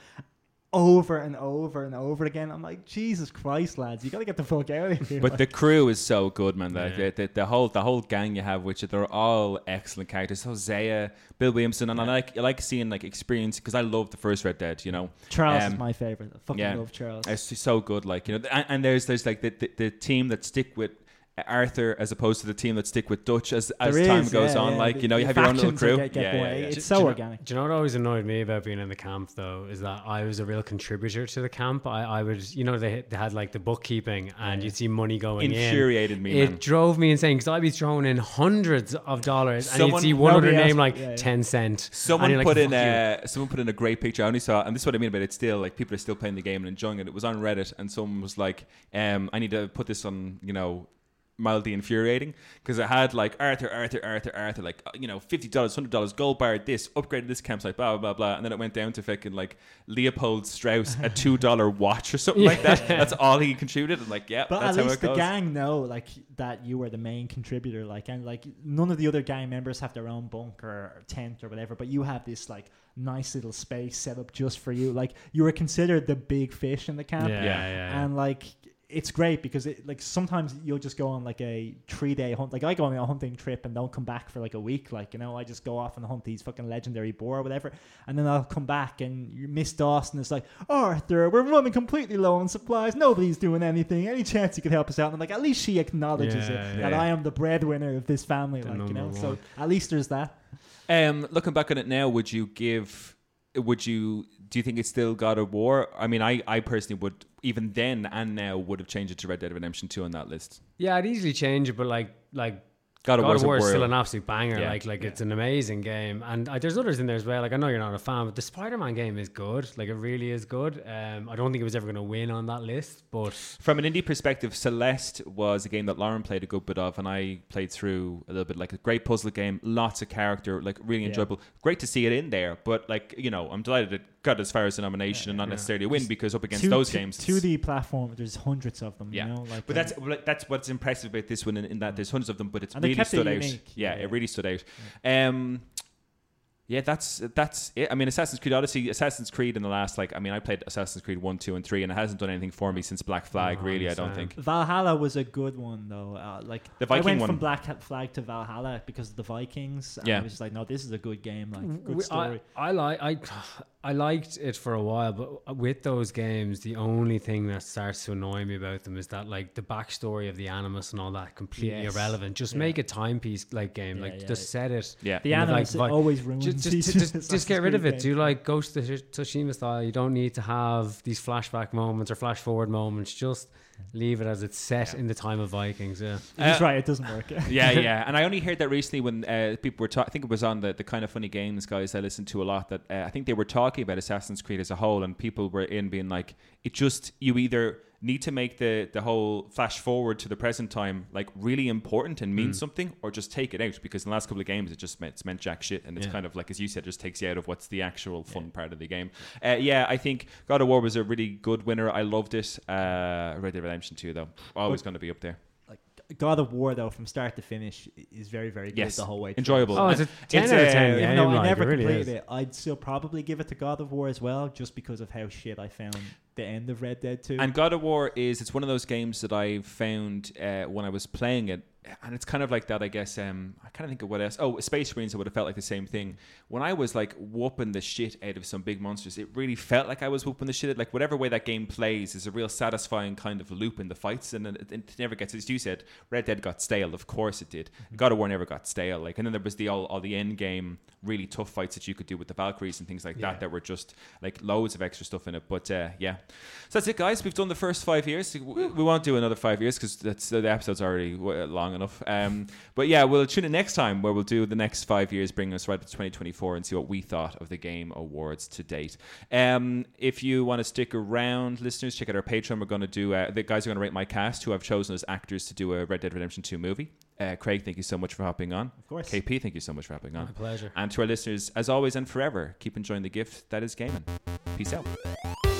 over and over and over again. I'm like, Jesus Christ, lads, you got to get the fuck out of here. But like, the crew is so good, man. Like Yeah. the, the, the whole the whole gang you have, which they're all excellent characters. Hosea, Bill Williamson, and I like I like seeing like experience because I love the first Red Dead. You know, Charles um, is my favorite. I fucking yeah. love Charles. it's just so good. Like you know, and, and there's there's like the, the the team that stick with Arthur as opposed to the team that stick with Dutch as as There time is, goes yeah, on. yeah. Like The- you know, you the have your own little factions crew. that get yeah, yeah, away. yeah. It's Do- so do you know- organic. Do you know what always annoyed me about being in the camp though is that I was a real contributor to the camp. I, I would, you know, they, they had like the bookkeeping and you'd see money going in. Infuriated me, It man. drove me insane because I'd be throwing in hundreds of dollars and Someone- you'd see one other nobody else- name like yeah, yeah. ten cent. and Someone you're like, put in "Fuck you." a someone put in a great picture. I only saw, and this is what I mean about it. Still, like people are still playing the game and enjoying it. It was on Reddit, and someone was like, um, "I need to put this on, you know, mildly infuriating," because it had like Arthur, Arthur, Arthur, Arthur, like uh, you know, fifty dollars, hundred dollars, gold bar, this upgraded this campsite, blah blah blah, and then it went down to fucking like Leopold Strauss, a two dollar watch or something like that. That's all he contributed. And like, yeah, But that's at how least it the goes. gang know like that you were the main contributor, like, and like none of the other gang members have their own bunker or tent or whatever, but you have this like nice little space set up just for you. Like you were considered the big fish in the camp, Yeah, Yeah. yeah, yeah. and like it's great because it like sometimes you'll just go on like a three day hunt. Like I go on a hunting trip and don't come back for like a week. Like you know, I just go off and hunt these fucking legendary boar or whatever, and then I'll come back and you Miss Dawson is like, Arthur, we're running completely low on supplies. Nobody's doing anything. Any chance you could help us out? And I'm like, at least she acknowledges Yeah, it yeah. that I am the breadwinner of this family. The like you know, number so one. at least there's that. Um, looking back on it now, would you give? Would you? Do you think it's still God of War? I mean, I, I personally would, even then and now, would have changed it to Red Dead Redemption two on that list. Yeah, I'd easily change it, but like like God of God War of is a War is still world. an absolute banger. Yeah. Like like it's an amazing game, and uh, there's others in there as well. Like I know you're not a fan, but the Spider-Man game is good. Like it really is good. Um, I don't think it was ever going to win on that list, but From an indie perspective, Celeste was a game that Lauren played a good bit of, and I played through a little bit. Like a great puzzle game, lots of character, like really Yeah. enjoyable. Great to see it in there, but like you know, I'm delighted it got as far as a nomination and not Yeah. necessarily a win because up against Two- those two- games, two it's- D platform. There's hundreds of them. Yeah. You know, like But um, that's like, that's what's impressive about this one in, in that there's hundreds of them, but it's And they really kept it stood out. unique. Yeah, Yeah. it really stood out. Um, yeah, that's that's it. I mean, Assassin's Creed Odyssey, Assassin's Creed in the last like, I mean, I played Assassin's Creed one, two, and three, and it hasn't done anything for me since Black Flag. No, I really, I don't understand. think. Valhalla was a good one though. Uh, like The I Viking went one. from Black Flag to Valhalla because of the Vikings. And Yeah. I was just like, no, this is a good game. Like good We- story. I, I like I I liked it for a while, but with those games, the only thing that starts to annoy me about them is that like the backstory of the Animus and all that completely Yes. irrelevant. Just Yeah. make a timepiece like game, Yeah, like yeah. just set it. Yeah, The And, like, animals Vi- always ruins. Just, just, each just, just, Assassin's get rid of Creed it. game. Do like Ghost of Tsushima style. You don't need to have these flashback moments or flash forward moments. Just leave it as it's set Yeah. in the time of Vikings. Yeah. He's Uh, right. It doesn't work. yeah, yeah. And I only heard that recently when uh, people were talking. I think it was on the, the Kind of Funny Games guys I listened to a lot. That uh, I think they were talking about Assassin's Creed as a whole, and people were in being like, it just you either need to make the the whole flash forward to the present time like really important and mean Mm. something, or just take it out because in the last couple of games it just meant it's meant jack shit, and it's Yeah. kind of like as you said, just takes you out of what's the actual fun part of the game. Uh, yeah, I think God of War was a really good winner. I loved it. Uh, Red Dead Redemption two though, always going to be up there. God of War though, from start to finish, is very very good Yes. the whole way. through. Enjoyable. Oh, it's a ten It's out of a- ten Even game. though I like, never it really completed is. it, I'd still probably give it to God of War as well, just because of how shit I found the end of Red Dead two. And God of War is it's one of those games that I found uh, when I was playing it. and it's kind of like that, I guess. Um, I kind of think of what else. Oh, Space Marines, I would have felt like the same thing. When I was like whooping the shit out of some big monsters, it really felt like I was whooping the shit out. Like whatever way that game plays is a real satisfying kind of loop in the fights, and it, it never gets. As you said, Red Dead got stale. Of course it did. God of War never got stale. Like, and then there was the all, all the end game really tough fights that you could do with the Valkyries and things like yeah. that. That were just like loads of extra stuff in it. But uh, yeah, so that's it, guys. We've done the first five years. We, we won't do another five years because that's the episode's already long enough. Um, but yeah, we'll tune in next time where we'll do the next five years, bringing us right up to twenty twenty-four and see what we thought of the Game Awards to date. Um, if you want to stick around, listeners, check out our Patreon. We're going to do, uh, the guys are going to rate my cast, who I've chosen as actors to do a Red Dead Redemption two movie. Uh, Craig, thank you so much for hopping on. Of course. K P, thank you so much for hopping on. My pleasure. And to our listeners, as always and forever, keep enjoying the gift that is gaming. Peace out.